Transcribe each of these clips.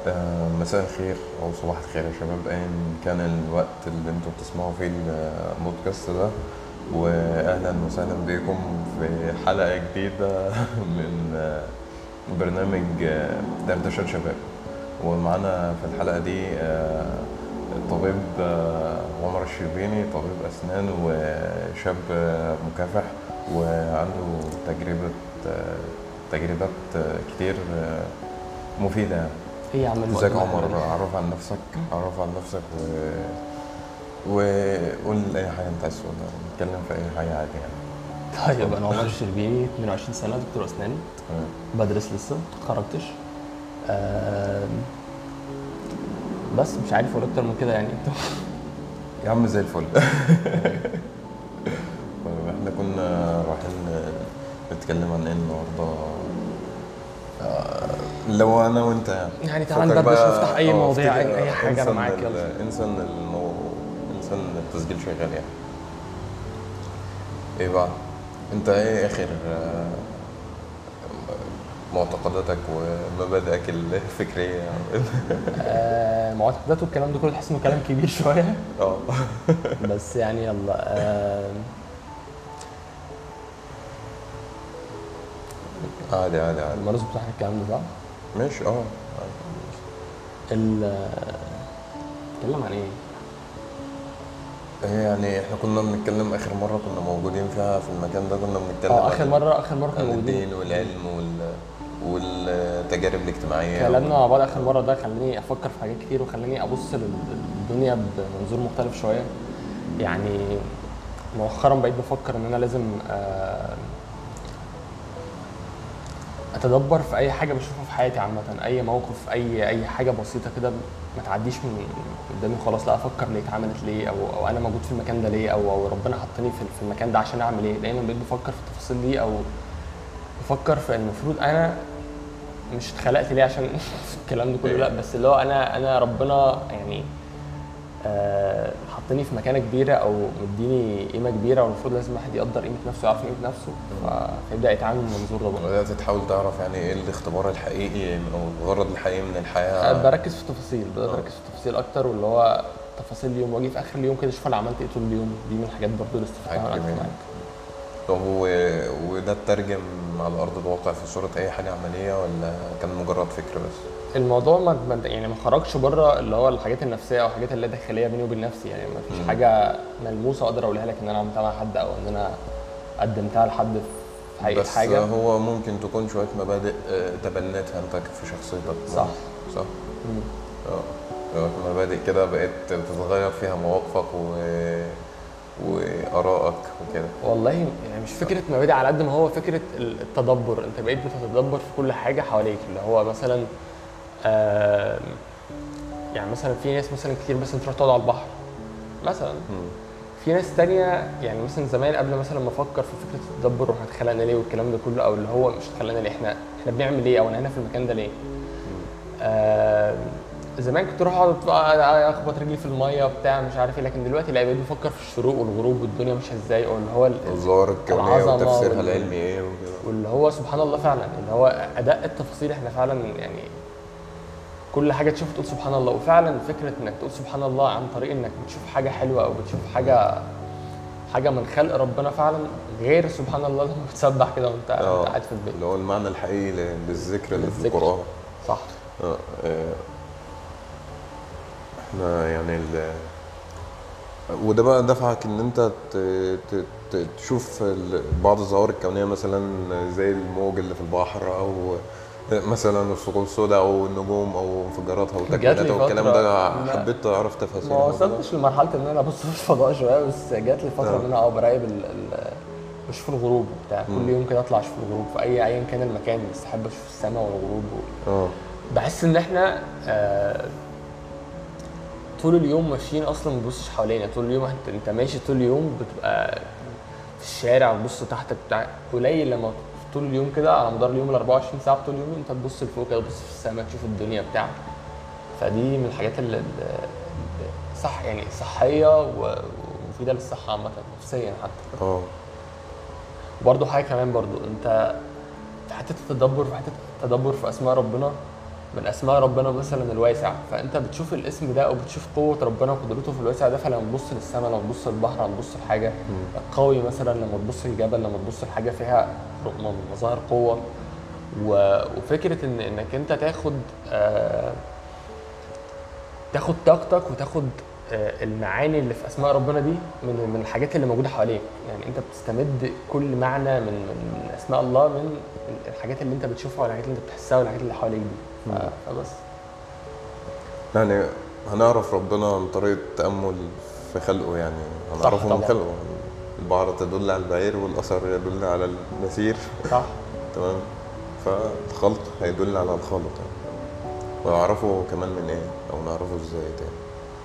مساء الخير أو صباح الخير يا شباب، أيا كان الوقت اللي انتوا بتسمعوا فيه البودكاست ده. وأهلا وسهلا بكم في حلقة جديدة من برنامج دردشة شباب. ومعانا في الحلقة دي الطبيب عمر الشربيني، طبيب أسنان وشاب مكافح وعنده آه، تجربات كتير مفيدة يعني. ايه يا عم ازيك يا المقدمة الحلوة عمر؟ دي؟ عرف عن نفسك وقول اي حاجه انت عايز تقولها، نتكلم في اي حاجه عادي يعني. طيب اتفضل. انا عمر الشربيني 22 سنة، دكتور اسنان، تمام. بدرس لسه متخرجتش. آم، بس مش عارف اقول اكتر من كده يعني انتوا. يا عم زي الفل. طيب احنا كنا رايحين نتكلم عن ايه النهارده؟ لو انا وانت يعني تعالى فكك ندردش بقى. نفتح اي مواضيع، افتكر اي حاجة، انا معاك يلا. انسى إن التسجيل شغال يعني. ايه بقى؟ انت ايه اخر معتقداتك ومبادئك الفكريه؟ معتقدات والكلام ده كله تحس انه كلام كبير شوية. اه. بس يعني يلا. عادي عادي عادي. المرز بتاعنا الكلام ده صح؟ ماشي عادي. اتكلم عن ايه؟ هي يعني احنا كنا بنتكلم اخر مرة كنا موجودين فيها في المكان ده، كنا بنتكلم اخر مرة كنا عن موجودين. الدين والعلم والتجارب الاجتماعية كلامنا مع بعض اخر مره ده خلاني افكر في حاجات كتير، وخلاني ابص للدنيا بمنظور مختلف شويه. يعني مؤخرا بقيت بفكر ان انا لازم اتدبر في اي حاجه بشوفها في حياتي عامه، اي موقف، اي حاجه بسيطه كده ما تعديش من قدامي خلاص، لا افكر ليه اتعملت ليه، او انا موجود في المكان ده ليه، او ربنا حطني في المكان ده عشان اعمل ايه. دايما بقيت بفكر في التفاصيل دي، او بفكر في المفروض انا مش اتخلقت ليه عشان الكلام ده كله، لا، بس اللي هو انا ربنا يعني حطني في مكانه كبيره او مديني قيمه كبيره، والمفروض لازم الواحد يقدر قيمه نفسه ويعرف قيمه نفسه، فيبدا يتعامل من المنظور ده برضه. بدأت تحاول تعرف يعني ايه الاختبار الحقيقي او الغرض الحقيقي من الحياة. بركز في التفاصيل، بدات اركز في التفاصيل اكتر، واللي هو تفاصيل اليوم، واجي في اخر اليوم كده اشوف انا عملت ايه طول اليوم. دي من الحاجات برضه اللي استفدتها حاجة وانا قعدت جميلة. معاك. طب وده اترجم على أرض الواقع في صورة أي حاجة عملية ولا كان مجرد فكرة بس؟ الموضوع يعني ما خرجش بره اللي هو الحاجات النفسيه او الحاجات اللي داخليه بيني وبين نفسي، يعني ما فيش حاجه ملموسه اقدر اقولها لك ان انا عملتها مع حد، او ان انا قدمتها لحد في حقيقه بس حاجه. هو ممكن تكون شوية مبادئ تبنتها انت في شخصيتك. صح. صح؟ مم. مبادئ كده بقيت بتتغير فيها مواقفك وآرائك وكده. والله يعني مش فكره مبادئ على قد ما هو فكره التدبر. انت بقيت بتتدبر في كل حاجه حواليك، اللي هو مثلا آم، يعني مثلا في ناس مثلا كتير مثلا تروح تقعد على البحر مثلا. في ناس تانية يعني مثلا زمان قبل مثلا ما افكر في فكره التدبر واحنا اتخلقنا ليه والكلام ده كله، او اللي هو مش اتخلقنا ليه، احنا بنعمل ايه، او انا هنا في المكان ده ليه. آم، زمان كنت اروح اقعد بقى اخبط رجلي في الميه وبتاع مش عارف ايه، لكن دلوقتي لا، بقيت بفكر في الشروق والغروب والدنيا ماشيه ازاي، او اللي هو الظواهر الكونية العظمه وتفسيرها العلمي ايه وكده. واللي هو سبحان الله فعلا، اللي هو اداء التفاصيل. احنا فعلا يعني كل حاجه تشوف تقول سبحان الله، وفعلا فكره انك تقول سبحان الله عن طريق انك بتشوف حاجه حلوه، او بتشوف حاجه من خلق ربنا فعلا، غير سبحان الله لما بتسبح كده وانت قاعد في البيت. اللي هو المعنى الحقيقي للذكر اللي في للذكر. القرآن. صح. آه، آه، احنا يعني وده بقى دفعك ان انت تشوف بعض الظواهر الكونية مثلا زي الموج اللي في البحر، او مثلا الثقوب السوداء او النجوم او انفجاراتها وتكويناتها والكلام ده. حبيت تعرف تفاصيل ما الموضوع ده؟ وصلتش لمرحله ان انا ابص في الفضاء شويه، بس جات لي فتره ان انا براقب بشوف الغروب وبتاع. كل يوم كده اطلع اشوف الغروب في ايا كان المكان، بس احب اشوف السماء والغروب بحس ان احنا طول اليوم ماشيين اصلا ما بنبصش حوالينا. طول اليوم انت ماشي طول اليوم، بتبقى في الشارع وتبص تحتك بتاع. قليل لما طول اليوم كده على مدار اليوم ال 24 ساعه طول اليوم انت تبص لفوق كده، تبص في السماء، تشوف الدنيا بتاع. فدي من الحاجات اللي صح يعني صحيه ومفيده للصحه عامه، نفسيا حتى. وبرده حاجه كمان برده، انت في حته التدبر، في حته التدبر في اسماء ربنا. من اسماء ربنا مثلا الواسع، فانت بتشوف الاسم ده او بتشوف قوه ربنا وقدرته في الواسع ده، فلما تبص للسماء، لما تبص للبحر، لما تبص لحاجه قوي مثلا، لما تبص للجبل، لما تبص لحاجه فيها مظاهر قوه. وفكره انك انت تاخد طاقتك وتاخد المعاني اللي في اسماء ربنا دي من الحاجات اللي موجوده حواليك. يعني انت بتستمد كل معنى من اسماء الله من الحاجات اللي انت بتشوفها والحاجات اللي انت بتحسها والحاجات اللي حواليك دي. فبس يعني هنعرف ربنا عن طريق التأمل في خلقه، يعني هنعرفه من طبعاً. خلقه. البعرة تدل على البعير والأثر يدل على المسير. صح. تمام. فالخلق هيدل على الخالق يعني. ونعرفه كمان من ايه، او نعرفه ازاي تاني؟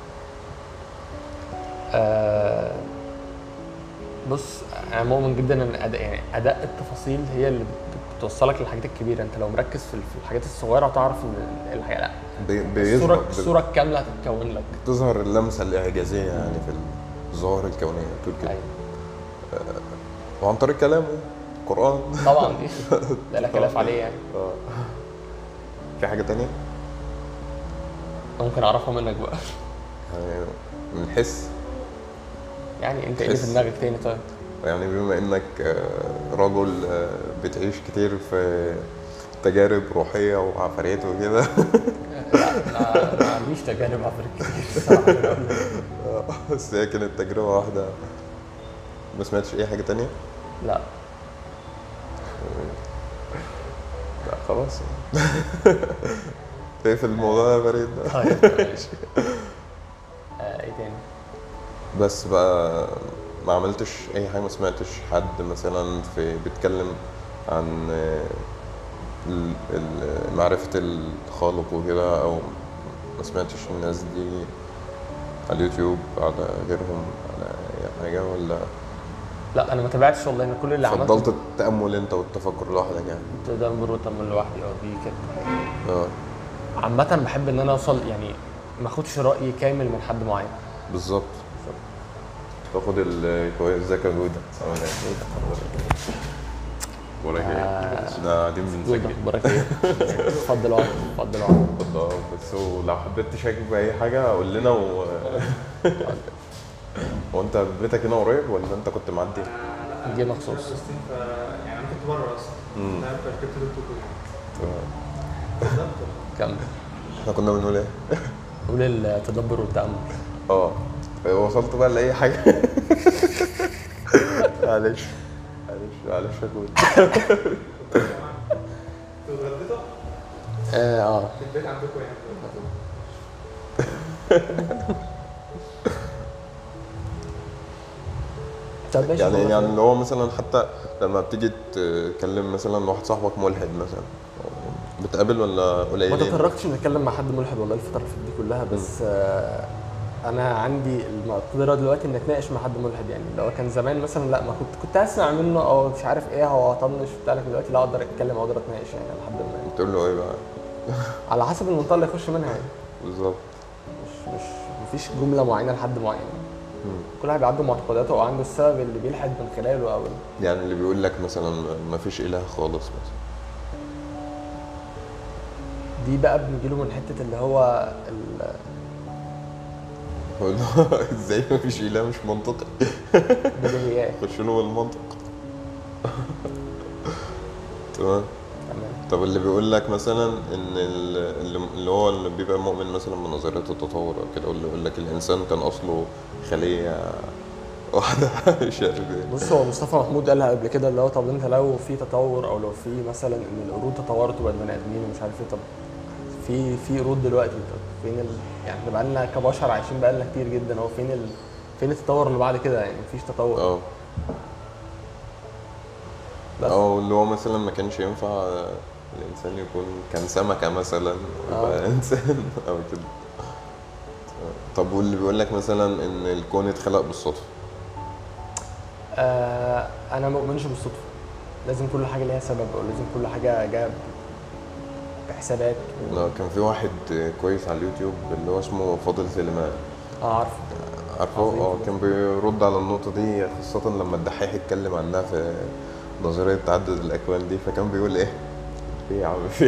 آه بص، انا مؤمن جدا ان يعني اداء التفاصيل هي اللي بتوصلك للحاجات الكبيره. انت لو مركز في الحاجات الصغيره هتعرف ان الحاجه لا، بيظهر الصوره الكامله هتتكون لك. بتظهر اللمسة الإعجازية يعني في الظواهر الكونية تقول كده. أيوة. وعن طريق كلامه القرآن. طبعا دي لا خلاف عليه يعني. في حاجة تانية؟ ممكن اعرفها منك بقى. يعني من الحس. يعني انت ايه اللي في دماغك تاني طيب؟ يعني بما انك رجل بتعيش كتير في تجارب روحية وعفاريت وكده. لا ما عنديش تجارب عفريت كتير صراحه. بس هي كانت تجربة واحدة. ما سمعتش اي حاجة تانية؟ لا لا خلاص. ايه في الموضوع ده بريد ده. طيب ماشي. ايه تاني؟ بس بقى ما عملتش اي حاجة، ما سمعتش حد مثلا بيتكلم عن معرفة الخالق وكده، او ما سمعتش الناس دي على اليوتيوب على غيرهم على اي حاجة؟ ولا لا انا ما تابعتش والله. انا كل اللي عملته فضلت التأمل انت والتفكر لوحدك يعني؟ تدبر وتأمل لوحدي. دي كانت اه عامة بحب ان انا اوصل يعني ما اخدش رأي كامل من حد معين. بالظبط. تاخد الكويس ازيك يا جودة؟ السلام عليكم. وراك ايه؟ احنا قاعدين بنسجل. اخبارك ايه؟ اتفضل اقعد اتفضل اقعد. اتفضل. بس لو حبيت تشارك بأي حاجة قول لنا هو انت بيتك هنا قريب ولا انت كنت معدي؟ جه مخصوص. يعني انا كنت بره اصلا. انا ركبت لابتوب. كمل. احنا كنا بنقول ايه؟ قول التدبر والتأمل. وصلت بقى لأي حاجة. معلش معلش يا جودة. انتوا اتغديتوا؟ في البيت عندكم يعني؟ طب ماشي. يعني اللي هو مثلا حتى لما بتيجي تكلم مثلا واحد صاحبك ملحد مثلا، بتقابل ولا ما قليلين؟ تطرقتش ان اتكلم مع حد ملحد والله الفترة اللي فاتت دي كلها، بس انا عندي المقدره دلوقتي ان اتناقش مع حد ملحد. يعني لو كان زمان مثلا لا، ما كنت اسمع منه او مش عارف ايه، هو طنش بتاع. لكن دلوقتي لا، اقدر اتكلم واقدر اتناقش يعني لحد ما. تقول له ايه بقى؟ على حسب المنطقه اللي يخش منها يعني. بالظبط. مش مفيش جمله معينه لحد معين. كل واحد عنده معتقداته او عنده السبب اللي بيلحد من خلاله او يعني اللي بيقول لك مثلا ما فيش اله خالص مثلا، دي بقى بنجيله من حته اللي هو بقول له ازاي ما فيش اله؟ مش منطقي. البديهيات. خش له بالمنطق. تمام. طب اللي بيقول لك مثلا ان اللي هو اللي بيبقى مؤمن مثلا بنظريه التطور او كده، واللي يقول لك الانسان كان اصله خليه واحده مش عارف ايه. بص، هو مصطفى محمود قالها قبل كده، اللي هو طب انت لو في تطور او لو في مثلا ان القرود تطورت وبقت بني ادمين ومش عارف ايه، طب في قرود دلوقتي، طب فين يعني بقى لنا كبشر عايشين بقى لنا كتير جدا، هو فين التطور اللي بعد كده؟ يعني مفيش تطور. بس او اللي هو مثلا ما كانش ينفع الانسان يكون كان سمكه مثلا يبقى انسان او كده. طب واللي بيقول لك مثلا ان الكون اتخلق بالصدفه؟ انا ما بؤمنش بالصدفه. لازم كل حاجه ليها سبب، او لازم كل حاجه جايه بحسابات. كان في واحد كويس على اليوتيوب اللي هو اسمه فاضل سليمان. عارفه. كان بيرد على النقطه دي، خاصه لما الدحيح اتكلم عنها في نظريه تعدد الاكوان دي. فكان بيقول ايه؟ ايه يا عم في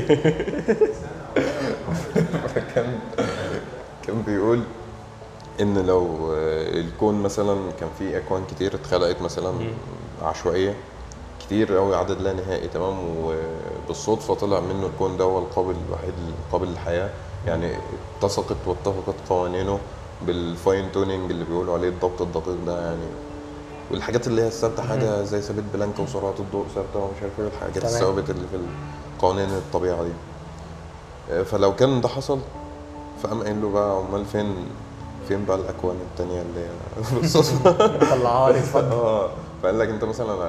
كان بيقول ان لو الكون مثلا كان فيه اكوان كتير اتخلقت مثلا عشوائيه كتير قوي، عدد لا نهائي، تمام، وبالصدفه طلع منه الكون ده هو القابل الوحيد القابل للحياه، يعني اتسقت واتفقت قوانينه بالفاين تونينج اللي بيقولوا عليه الضبط الدقيق ده يعني، والحاجات اللي هي الثابته حاجه زي ثابت بلانكا وسرعه الضوء ثابته ومش عارف ايه الحاجات تمام. الثوابت اللي في قوانين الطبيعه دي. فلو كان ده حصل فقام قايل له بقى امال فين بقى الاكوان التانية اللي هي بالصدفه طلعها لي اتفضل. فقال لك انت مثلا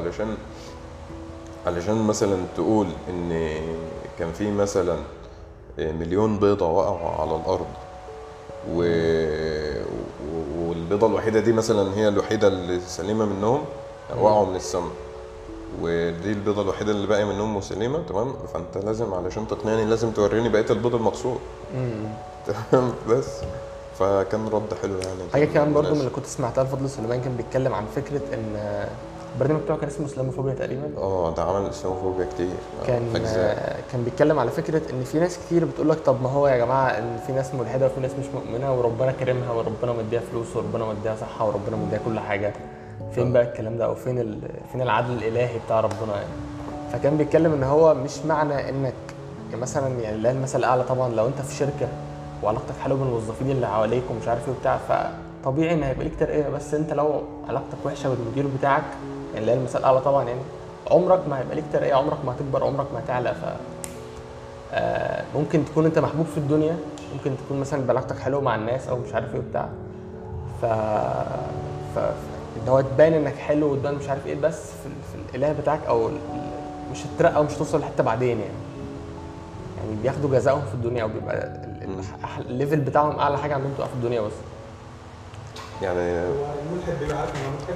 علشان مثلا تقول ان كان في مثلا مليون بيضة وقعوا على الارض و... والبيضة الوحيدة دي مثلا هي الوحيدة اللي سليمة منهم وقعوا من السماء، ودي البيضة الوحيدة اللي باقية منهم مسلمة، تمام، فانت لازم علشان تقنعني لازم توريني بقية البيض المقصود. تمام. بس فكان رد حلو يعني. حاجه كمان برضو من اللي كنت سمعتها لفضل سليمان، كان بيتكلم عن فكره ان البرنامج بتاعه كان اسمه اسلاموفوبيا تقريبا. ده عمل اسلاموفوبيا كتير. كان بيتكلم على فكره ان في ناس كتير بتقول لك طب ما هو يا جماعه ان في ناس ملحده وفي ناس مش مؤمنه وربنا كرمها وربنا مديها فلوس وربنا مديها صحه وربنا مديها كل حاجه، فين بقى الكلام ده او فين العدل الالهي بتاع ربنا يعني. فكان بيتكلم ان هو مش معنى انك مثلا يعني لا المثل الاعلى طبعا لو انت في شركه وعلاقتك حلوه بالموظفين اللي حواليك ومش عارف ايه وبتاع، فطبيعي ان هيبقى ليك ترقيه، بس انت لو علاقتك وحشه بالمدير بتاعك يعني لا المثل الاعلى طبعا يعني عمرك ما هيبقى ليك ترقيه، عمرك ما هتكبر، عمرك ما هتعلى. ف ممكن تكون انت محبوب في الدنيا، ممكن تكون مثلا علاقتك حلوه مع الناس او مش عارف ايه وبتاع، ف ان هو تبان انك حلو وتبان مش عارف ايه، بس في الاله بتاعك او مش هتترقى ومش هتوصل لحته بعدين يعني بياخدوا جزائهم في الدنيا او بيبقى الليفل بتاعهم اعلى حاجه عندهم تبقى في الدنيا بس. يعني هو الملحد بيبقى عارف ان هو ملحد؟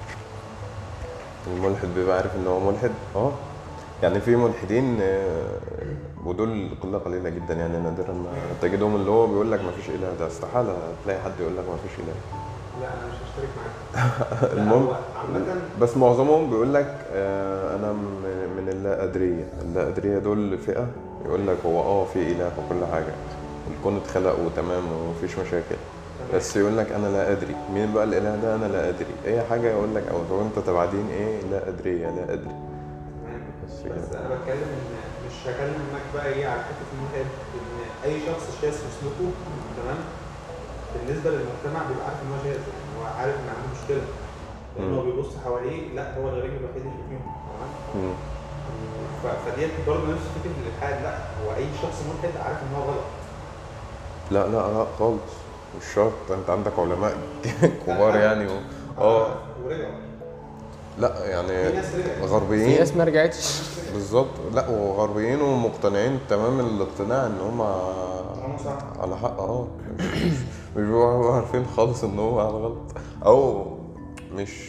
الملحد بيبقى عارف ان هو ملحد. يعني في ملحدين ودول قله قليله جدا يعني نادرا ما تجدهم اللي هو بيقول لك ما فيش اله، ده استحاله تلاقي حد يقول لك ما فيش اله. لا انا مش هشترك معاك. المهم عامة بس معظمهم بيقول لك انا من اللا ادريه. اللا ادريه دول فئه يقول لك هو في اله وكل حاجه الكون اتخلق وتمام ومفيش مشاكل، بس يقول لك انا لا ادري مين بقى الاله ده، انا لا ادري اي حاجه يقول لك او انت تبع دين ايه لا ادري لا ادري. بس انا بتكلم ان مش هكلمك بقى على حته الملحد، ان اي شخص شاذ في سلوكه تمام بالنسبه للمجتمع بيبقى عارف ان هو شاذ، يعني هو عارف ان عنده مشكله لان هو بيبص حواليه لا هو الغريب الوحيد اللي فيهم تمام. فديت برضه نفس فكره الالحاد، لا هو اي شخص ملحد عارف ان هو غلط. لا خالص مش شرط، انت عندك علماء كبار يعني ورجعوا. لا يعني في ناس رجعت، غربيين، في ناس ما رجعتش بالظبط. لا وغربيين ومقتنعين تمام الاقتناع ان هم صح على حق. مش بيبقوا عارفين خالص ان هو على غلط او مش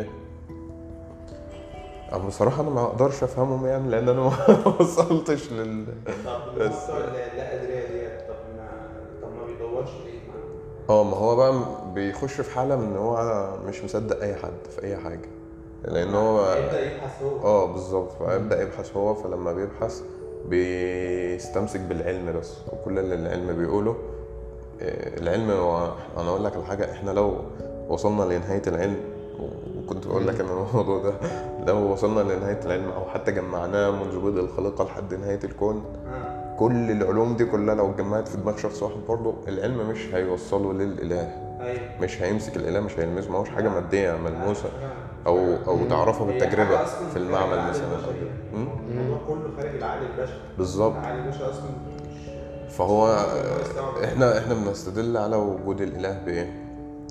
بصراحه انا ما اقدرش افهمهم يعني لان انا ما وصلتش طب بس لا ادريه ديت طب ما بيدورش ليه ما هو بقى بيخش في حاله من ان هو مش مصدق اي حد في اي حاجه لان هو يبدا يبحث هو بالظبط، فيبدا يبحث هو، فلما بيبحث بيستمسك بالعلم بس، وكل اللي العلم بيقوله العلم انا اقول لك الحاجه، احنا لو وصلنا لنهايه العلم وكنت بقول لك ان الموضوع ده لو وصلنا لنهايه العلم او حتى جمعناه منذ بدء الخليقه لحد نهايه الكون، كل العلوم دي كلها لو اتجمعت في دماغ شخص واحد برضه العلم مش هيوصله للاله. مش هيمسك الاله، مش هيلمسه، ما هوش حاجه ماديه ملموسه او تعرفها بالتجربه في المعمل مثلا. الموضوع كله خارج العقل البشري بالظبط. العقل البشري اصلا مش فهو احنا بنستدل على وجود الاله بايه؟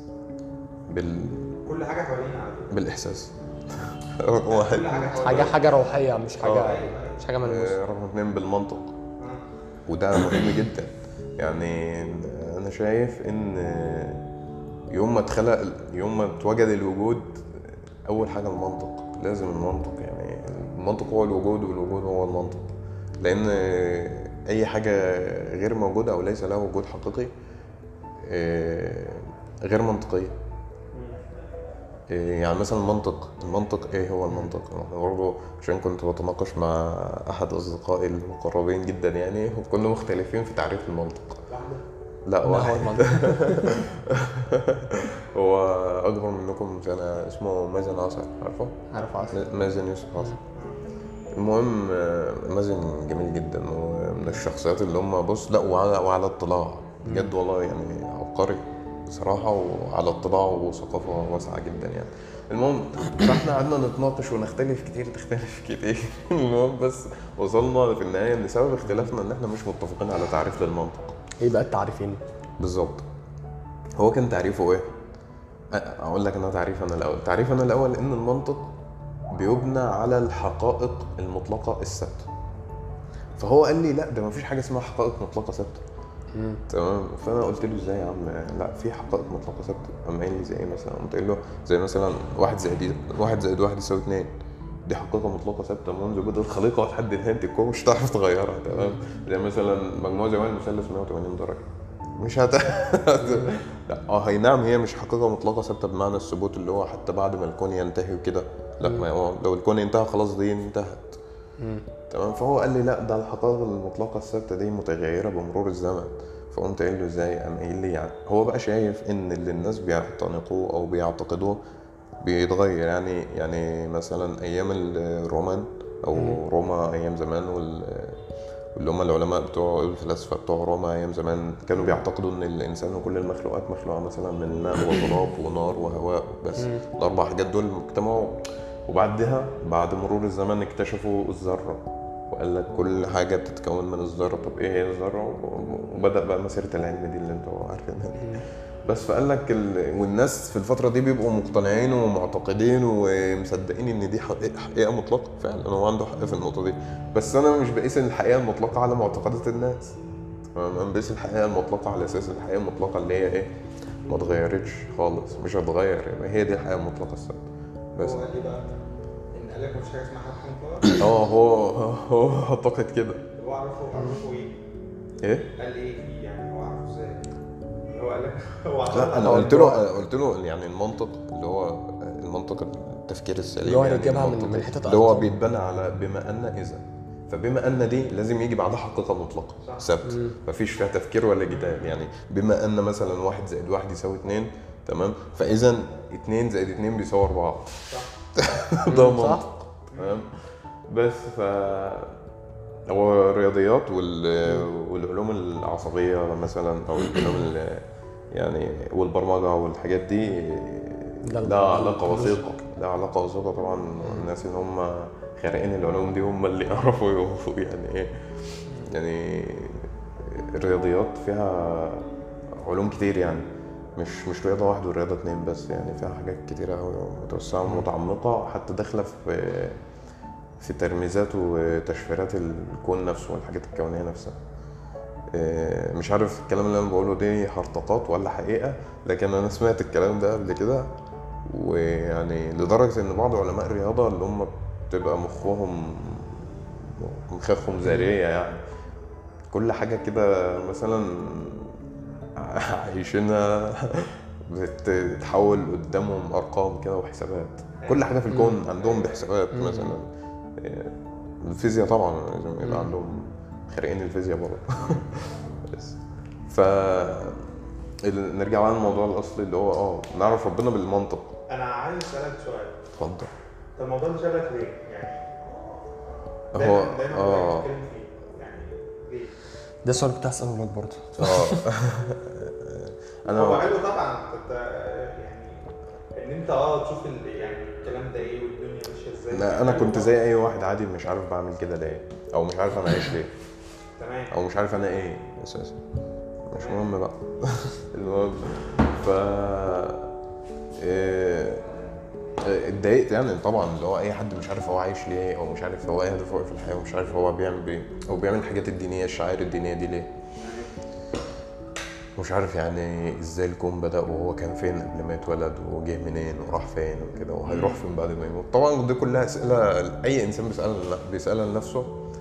كل حاجه حوالينا على فكره بالاحساس. رقم واحد حاجه روحيه مش حاجه ملموسه. رقم 2 بالمنطق، وده مهم جدا. يعني انا شايف ان يوم ما اتوجد الوجود اول حاجه المنطق، لازم المنطق، يعني المنطق هو الوجود والوجود هو المنطق، لان اي حاجه غير موجوده او ليس لها وجود حقيقي غير منطقيه. يعني مثلا المنطق ايه هو المنطق؟ انا برضه عشان كنت بتناقش مع احد اصدقائي المقربين جدا يعني، وكنا مختلفين في تعريف المنطق. لا ما هو واحد المنطق؟ هو اكبر منكم سنه، اسمه مازن عصر، عارفه؟ عارف عاصم. مازن يوسف عصر. المهم مازن جميل جدا، ومن الشخصيات اللي هم بص لا وعلى اطلاع بجد والله يعني، عبقري بصراحة، وعلى اطلاع وثقافة واسعة جدا يعني. المهم فاحنا قعدنا نتناقش ونختلف كتير تختلف كتير المهم بس وصلنا في النهاية ان سبب اختلافنا ان احنا مش متفقين على تعريف للمنطق. ايه بقى التعريفين؟ بالظبط. هو كان تعريفه ايه؟ اقول لك انا تعريف انا الاول ان المنطق بيبنى على الحقائق المطلقة الثابتة. فهو قال لي لا، ده مفيش حاجة اسمها حقائق مطلقة ثابتة. تمام. فانا قلت له ازاي يا عم؟ لا في حقائق مطلقة ثابتة. قام قايل لي زي ايه مثلا؟ قمت قايل له زي مثلا 1+1=2، دي حقيقة مطلقة ثابتة منذ بدء الخليقة لحد نهاية الكون، مش هتعرف تغيرها. تمام. زي مثلا مجموع زوايا المثلث 180 درجة، مش لا هي نعم، هي مش حقيقة مطلقة ثابتة بمعنى الثبوت اللي هو حتى بعد ما الكون ينتهي وكده، لا ما هو لو الكون انتهى خلاص دي انتهت. تمام. فهو قال لي لا، ده الحقائق المطلقة الثابتة دي متغيرة بمرور الزمن. فقمت قايل له ازاي؟ قام قايل لي يعني هو بقى شايف ان اللي الناس بيعتنقوه او بيعتقدوه بيتغير. يعني مثلا ايام الرومان او روما ايام زمان، واللي هم العلماء بتوع الفلاسفه بتوع روما ايام زمان كانوا بيعتقدوا ان الانسان وكل المخلوقات مخلوقه مثلا من ماء وتراب ونار وهواء بس. الاربع حاجات دول اجتمعوا، وبعدها بعد مرور الزمن اكتشفوا الذره، وقال لك كل حاجه بتتكون من الذره. طب ايه هي الذره؟ وبدا بقى مسيره العلم دي اللي انتوا عارفينها. بس فقال لك والناس في الفتره دي بيبقوا مقتنعين ومعتقدين ومصدقين ان دي حقيقه مطلقه. فعلا هو عنده حق في النقطه دي، بس انا مش بقيس الحقيقه المطلقه على معتقدات الناس. انا بقيس الحقيقه المطلقه على اساس الحقيقه المطلقه اللي هي ايه؟ ما اتغيرتش خالص، مش هتغير، يبقى هي دي الحقيقه المطلقه الثابته بس. هو قال لي بقى ان قال لك مفيش حاجه اسمها حق مطلق. هو اعتقد كده. هو عرفه ايه؟ ايه؟ قال ايه فيه يعني؟ هو عرفه ازاي؟ هو قال لك هو لا انا قلت له يعني المنطق اللي هو المنطق التفكير السليم، اللي هو يعني يجيبها المنطق من حتة اللي هو أرض. بيتبنى على بما ان اذا، فبما ان دي لازم يجي بعدها حقيقه مطلقه ثابته مفيش فيها تفكير ولا جدال. يعني بما ان مثلا 1+1=2، تمام، فاذا 2+2 بيساوي 4. صح. ده منطق. تمام. بس هو الرياضيات والعلوم العصبيه مثلا، او العلوم يعني والبرمجه والحاجات دي لها علاقه وثيقه، طبعا. الناس اللي هم خارقين العلوم دي هم اللي يعرفوا يعني ايه. يعني الرياضيات فيها علوم كتير يعني، مش رياضه واحده ورياضه 2 بس، يعني فيها حاجات كتيره قوي متوسعه ومتعمقه، حتى داخله في ترميزات وتشفيرات الكون نفسه والحاجات الكونيه نفسها. مش عارف الكلام اللي انا بقوله دي هرطقات ولا حقيقه، لكن انا سمعت الكلام ده قبل كده. ويعني لدرجه ان بعض علماء الرياضه اللي هم بتبقى مخاخهم ذريه يعني، كل حاجه كده مثلا عايشينها بتتحول قدامهم ارقام كده وحسابات. كل حاجه في الكون عندهم بحسابات. مثلا الفيزياء طبعا لازم يبقى عندهم خارقين الفيزياء برضه. بس نرجع بقى للموضوع الاصلي اللي هو نعرف ربنا بالمنطق. انا عايز اسالك سؤال. اتفضل. طب الموضوع ده شغلك ليه؟ يعني هو دايما بتتكلم فيه يعني ليه؟ ده السؤال كنت هسأله لك برضه. هو حلو طبعا يعني ان انت تشوف يعني الكلام ده ايه والدنيا ماشيه ازاي. انا كنت زي اي واحد عادي، مش عارف بعمل كده ليه، او مش عارف انا عايش ليه. تمام. او مش عارف انا ايه اساسا، مش مهم بقى. المهم اتضايقت يعني طبعا، اللي هو اي حد مش عارف هو عايش ليه، او مش عارف هو ايه هدفه في الحياه، ومش عارف هو بيعمل ايه، او بيعمل الحاجات الدينيه الشعائر الدينيه دي ليه، مش عارف يعني ازاي الكون بدأ وهو كان فين قبل ما يتولد، وجه منين وراح فين وكده، وهيروح فين بعد ما يموت. طبعا دي كلها اسئله اي انسان بيسالها لنفسه،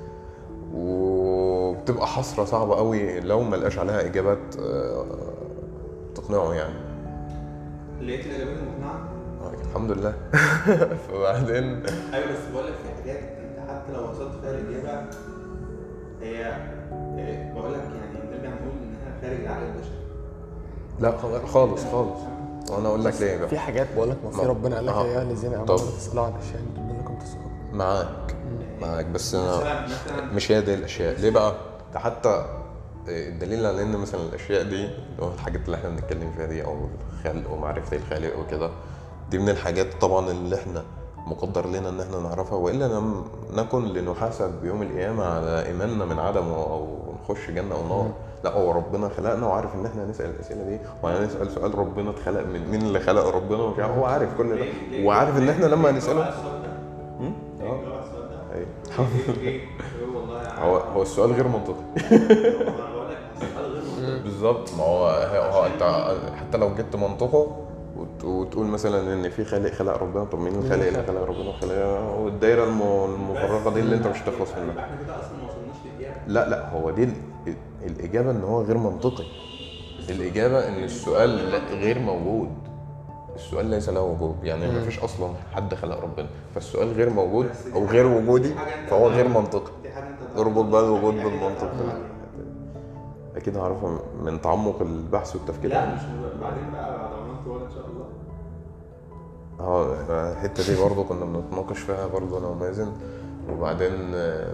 وبتبقى حسره صعبه قوي لو ما لقاش عليها اجابات تقنعه يعني. لقيت الاجابات المقنعه؟ الحمد لله. فبعدين ايوه بس بقول لك في حاجات انت حتى لو وصلت فيها الاجابه هي بقول لك يعني نرجع نقول انها خارج العقل البشري. لا خالص خالص. وانا اقول لك ليه بقى. في حاجات بقول لك ما في ربنا قال لك يا الذين امنوا طب. تسالوا عن اشياء تبين لكم تسؤال. معاك بس انا مثلا مش هي دي الاشياء. ليه بقى؟ ده حتى الدليل على ان مثلا الاشياء دي اللي هو الحاجات اللي احنا بنتكلم فيها دي او الخلق ومعرفه الخالق وكده، دي من الحاجات طبعا اللي احنا مقدر لنا ان احنا نعرفها، والا لم نكن لنحاسب بيوم القيامه على ايماننا من عدمه او نخش جنه او نار. لا، هو ربنا خلقنا وعارف ان احنا هنسال الاسئله دي، وهنسال سؤال ربنا اتخلق من مين اللي خلق ربنا ومش عارف. هو عارف كل ده وعارف ان احنا لما هنساله هو السؤال غير منطقي. بالظبط. ما هو انت حتى لو جبت منطقه وتقول مثلا ان في خالق خلق ربنا، طب مين الخالق اللي خلق ربنا والدايره المفرغه دي اللي انت مش هتخلص منها. احنا كده اصلا ما وصلناش للاجابه. لا هو دي الاجابه ان هو غير منطقي. الاجابه ان السؤال غير موجود. السؤال ليس له وجود، يعني ما فيش اصلا حد خلق ربنا، فالسؤال غير موجود او غير وجودي، فهو غير منطقي. اربط بقى الوجود بالمنطق. اكيد هعرفها من تعمق البحث والتفكير. لا مش بعدين بقى بعد ما نطول ان شاء الله. الحته دي برضو كنا بنتناقش فيها برضو انا ومازن. وبعدين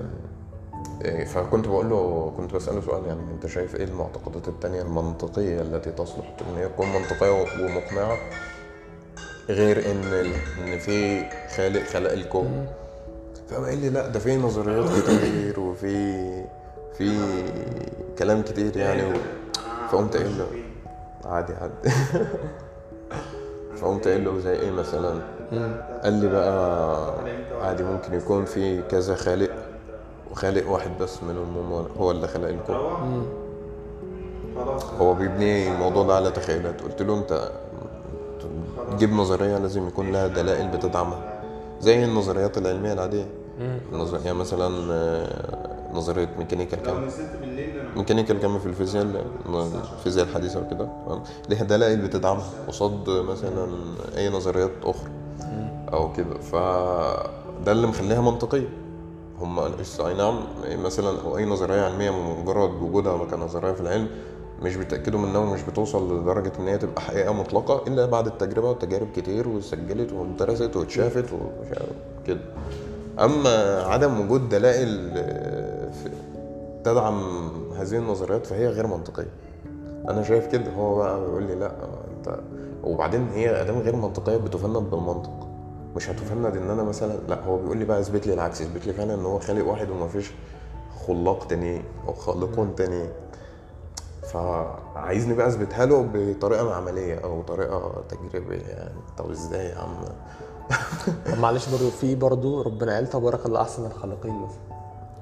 فكنت بقول له، كنت بساله سؤال، يعني انت شايف ايه المعتقدات التانية المنطقيه التي تصلح ان هي تكون منطقيه ومقنعه غير ان في خالق خلق الكون؟ فقام قال لي لا، ده في نظريات كتير وفي كلام كتير يعني. فقمت قايل له عادي. فقمت قايل له زي ايه مثلا؟ قال لي بقى عادي ممكن يكون في كذا خالق وخالق واحد بس منهم هو اللي خلق الكون. هو بيبني الموضوع ده على تخيلات. قلت له انت تجيب نظريه لازم يكون لها دلائل بتدعمها، زي النظريات العلميه العاديه. يعني مثلا نظريه ميكانيكا الكم في الفيزياء الحديثه وكده، ليها دلائل بتدعمها قصاد مثلا اي نظريات اخرى او كده. فده اللي مخليها منطقيه. هم اي نعم مثلا او اي نظريه علميه مجرد وجودها كنظريه في العلم مش بيتاكدوا منها ومش بتوصل لدرجه ان هي تبقى حقيقه مطلقه الا بعد التجربه وتجارب كتير وسجلت واتدرست واتشافت وكده. اما عدم وجود دلائل تدعم هذه النظريات فهي غير منطقيه. انا شايف كده. هو بقى بيقول لي لا انت، وبعدين هي ادام غير منطقيه بتفند بالمنطق، مش هتفند ان انا مثلا، لا هو بيقول لي بقى اثبت لي العكس، اثبت لي فعلا ان هو خالق واحد ومفيش خلاق تاني او خالقون تاني. فعايزني بقى اثبتها له بطريقه عمليه او طريقه تجريبيه. يعني طب ازاي يا عم؟ طب معلش برضو ربنا قال تبارك الله احسن الخالقين مثلا.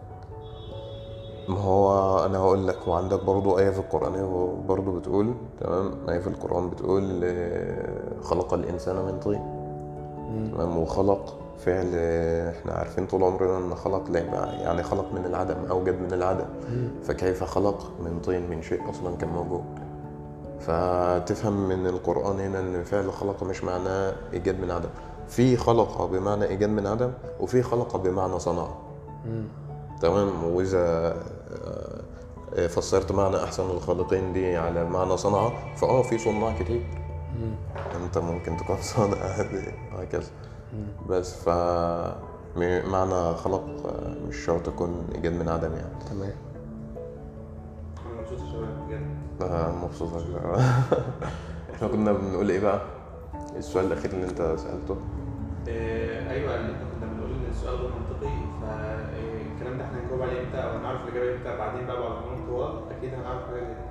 ما هو انا هقول لك، وعندك برضو ايه في القران برضو بتقول، تمام، ايه في القران بتقول خلق الانسان من طين. تمام. وخلق فعل احنا عارفين طول عمرنا ان خلق يعني خلق من العدم، اوجد من العدم. فكيف خلق من طين، من شيء اصلا كان موجود؟ فتفهم من القران هنا ان فعل خلق مش معناه ايجاد من عدم. في خلق بمعنى ايجاد من عدم، وفي خلق بمعنى صنع. تمام. واذا فسرت معنى احسن الخالقين دي على معنى صنع، في صناع كتير. انت ممكن تكون صانع هكذا. بس معنى خلق مش شرط يكون ايجاد من عدم يعني. تمام. انا مبسوط يا شباب بجد. مبسوط. احنا كنا بنقول ايه بقى؟ السؤال الاخير اللي انت سالته. ايوه، اللي احنا كنا بنقول ان السؤال غير منطقي، فالكلام ده احنا هنجاوب عليه امتى او هنعرف الاجابه امتى؟ بعدين بقى بعد ما طوال اكيد هنعرف حاجه زي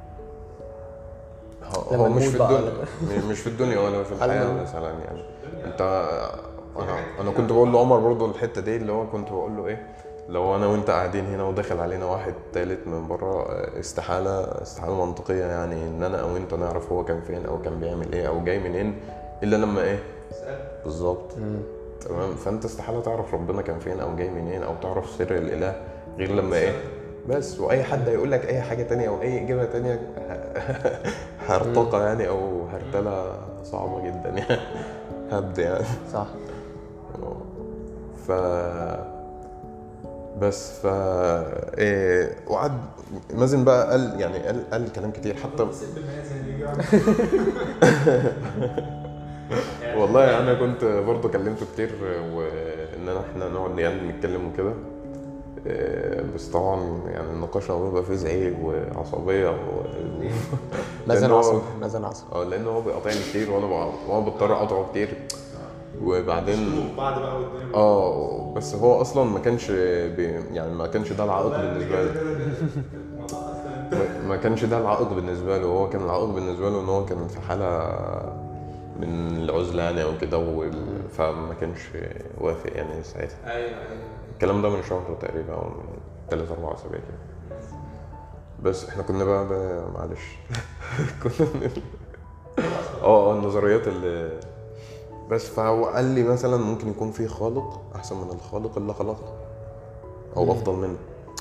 دي. هو مش في الدنيا مش في الدنيا ولا في الحياه مثلا. يعني انت انا كنت بقول لعمر برضو الحته دي، اللي هو كنت بقول له ايه، لو انا وانت قاعدين هنا ودخل علينا واحد ثالث من بره، استحاله منطقيه يعني ان انا او انت نعرف هو كان فين او كان بيعمل ايه او جاي منين الا لما ايه بالظبط. تمام. فانت استحاله تعرف ربنا كان فين او جاي منين او تعرف سر الاله غير لما ايه بس. واي حد هيقول لك اي حاجه تانية او اي اجابه تانية هرطقه يعني او هرتله صعبه جدا يعني. هبد يعني. صح. ف بس ف إيه وقعد مازن بقى قال يعني قال كلام كتير حتى والله انا كنت برضه كلمته كتير وان احنا نقعد يعني نتكلم وكده. بس طبعا يعني النقاش بيبقى فيه زعيق وعصبيه مازن لأنه عصبي، مازن عصبي. لانه هو بيقاطعني كتير وانا بضطر اقاطعه كتير. وبعدين بعد بقى قدام بس هو اصلا ما كانش يعني ما كانش ده العائق بالنسبه له. ما كانش ده العائق بالنسبه له. هو كان العائق بالنسبه له ان هو كان في حاله من العزله يعني او كده فما كانش وافق يعني ساعتها. ايوه الكلام ده من شهر تقريبا او من 3-4 اسابيع كده. بس احنا كنا بقى معلش كنا النظريات اللي بس. فهو قال لي مثلا ممكن يكون في خالق احسن من الخالق اللي خلقنا او افضل منه.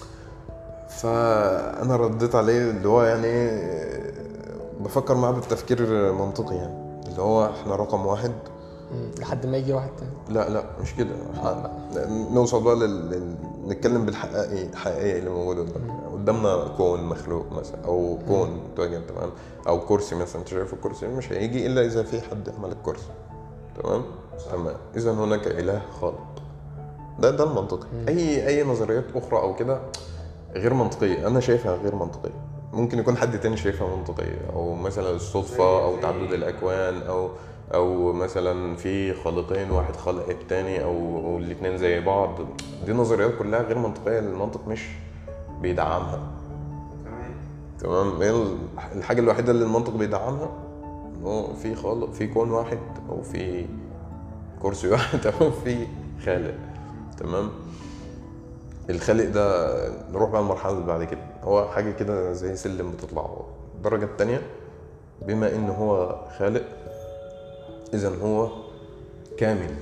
فانا رديت عليه اللي هو يعني بفكر معاه بالتفكير منطقي يعني اللي هو احنا رقم واحد لحد ما يجي واحد تاني. لا مش كده. نوصل بقى نتكلم الحقيقيه اللي موجوده قدامنا. كون مخلوق مثلا او كون متواجد تمام او كرسي مثلا. انت شايف الكرسي مش هيجي الا اذا في حد عمل الكرسي تمام. اذا هناك اله خالق. ده المنطقي. اي نظريات اخرى او كده غير منطقيه. انا شايفها غير منطقيه. ممكن يكون حد تاني شايفها منطقيه او مثلا الصدفه او تعدد الاكوان او مثلا في خالقين واحد خلق التاني او الاثنين زي بعض. دي نظريات كلها غير منطقيه. المنطق مش بيدعمها. تمام. الحاجه الوحيده اللي المنطق بيدعمها انه في خالق في كون واحد او في كرسي واحد او في خالق. تمام. الخالق ده نروح بقى المرحله اللي بعد كده. هو حاجه كده زي سلم بتطلع. الدرجه الثانيه بما ان هو خالق اذا هو كامل.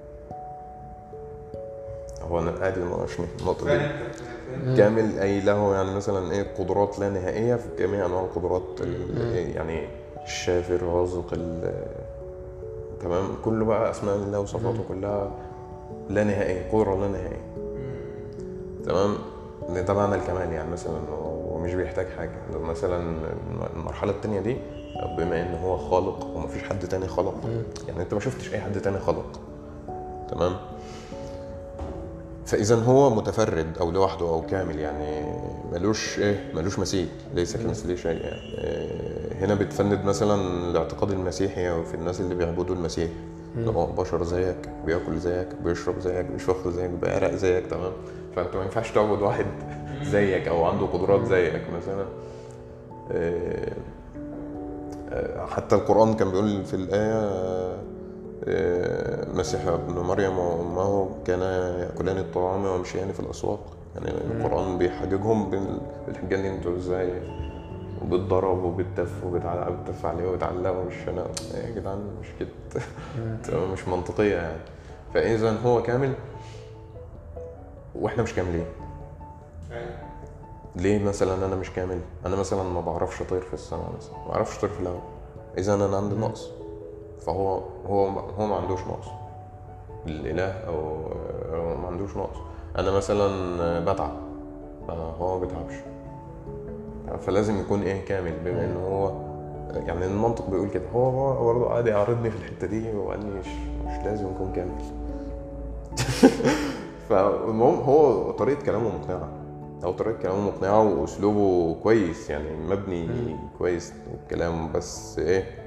هو انا قاعد مناقشني النقطه دي. كامل اي له يعني مثلا ايه قدرات لا نهائيه في جميع انواع القدرات. يعني الشافي الرازق تمام. كله بقى اسماء الله وصفاته كلها لا نهائيه. قدره لا نهائيه. تمام. ده معنى الكمال يعني مثلا. ومش بيحتاج حاجه. مثلا المرحله الثانيه دي بما ان هو خالق ومفيش حد تاني خلق. يعني انت ما شفتش اي حد تاني خلق. تمام. فاذا هو متفرد او لوحده او كامل يعني ملوش مثيل. ليس كمثله شيء يعني. هنا بتفند مثلا الاعتقاد المسيحي او في الناس اللي بيعبدوا المسيح. هو بشر زيك بياكل زيك بيشرب زيك بيشخ زيك بيعرق زيك. تمام. فانت ما ينفعش تعبد واحد زيك او عنده قدرات زيك مثلا. حتى القرآن كان بيقول في الآية مسيح ابن مريم وأمه كانا يأكلان الطعام ويمشيان في الأسواق. يعني القرآن بيحججهم بالحجة اللي انتوا ازاي وبتضرب وبتدف وبتدف عليه وبتعلقه بالشنق. يا جدعان مش كده. مش منطقية يعني. فإذا هو كامل واحنا مش كاملين. ليه مثلا انا مش كامل؟ انا مثلا ما بعرفش اطير في السماء مثلا. ما بعرفش اطير في الهواء. اذا انا عندي نقص. فهو ما عندوش نقص. الاله او ما عندوش نقص. انا مثلا بتعب هو ما بيتعبش. فلازم يكون كامل بما ان هو يعني المنطق بيقول كده. هو برضه قاعد يعارضني في الحته دي وقال لي مش لازم يكون كامل. فالمهم هو طريقه كلامه مقنعه. او طريقه كلامه مقنعه واسلوبه كويس يعني مبني كويس والكلام. بس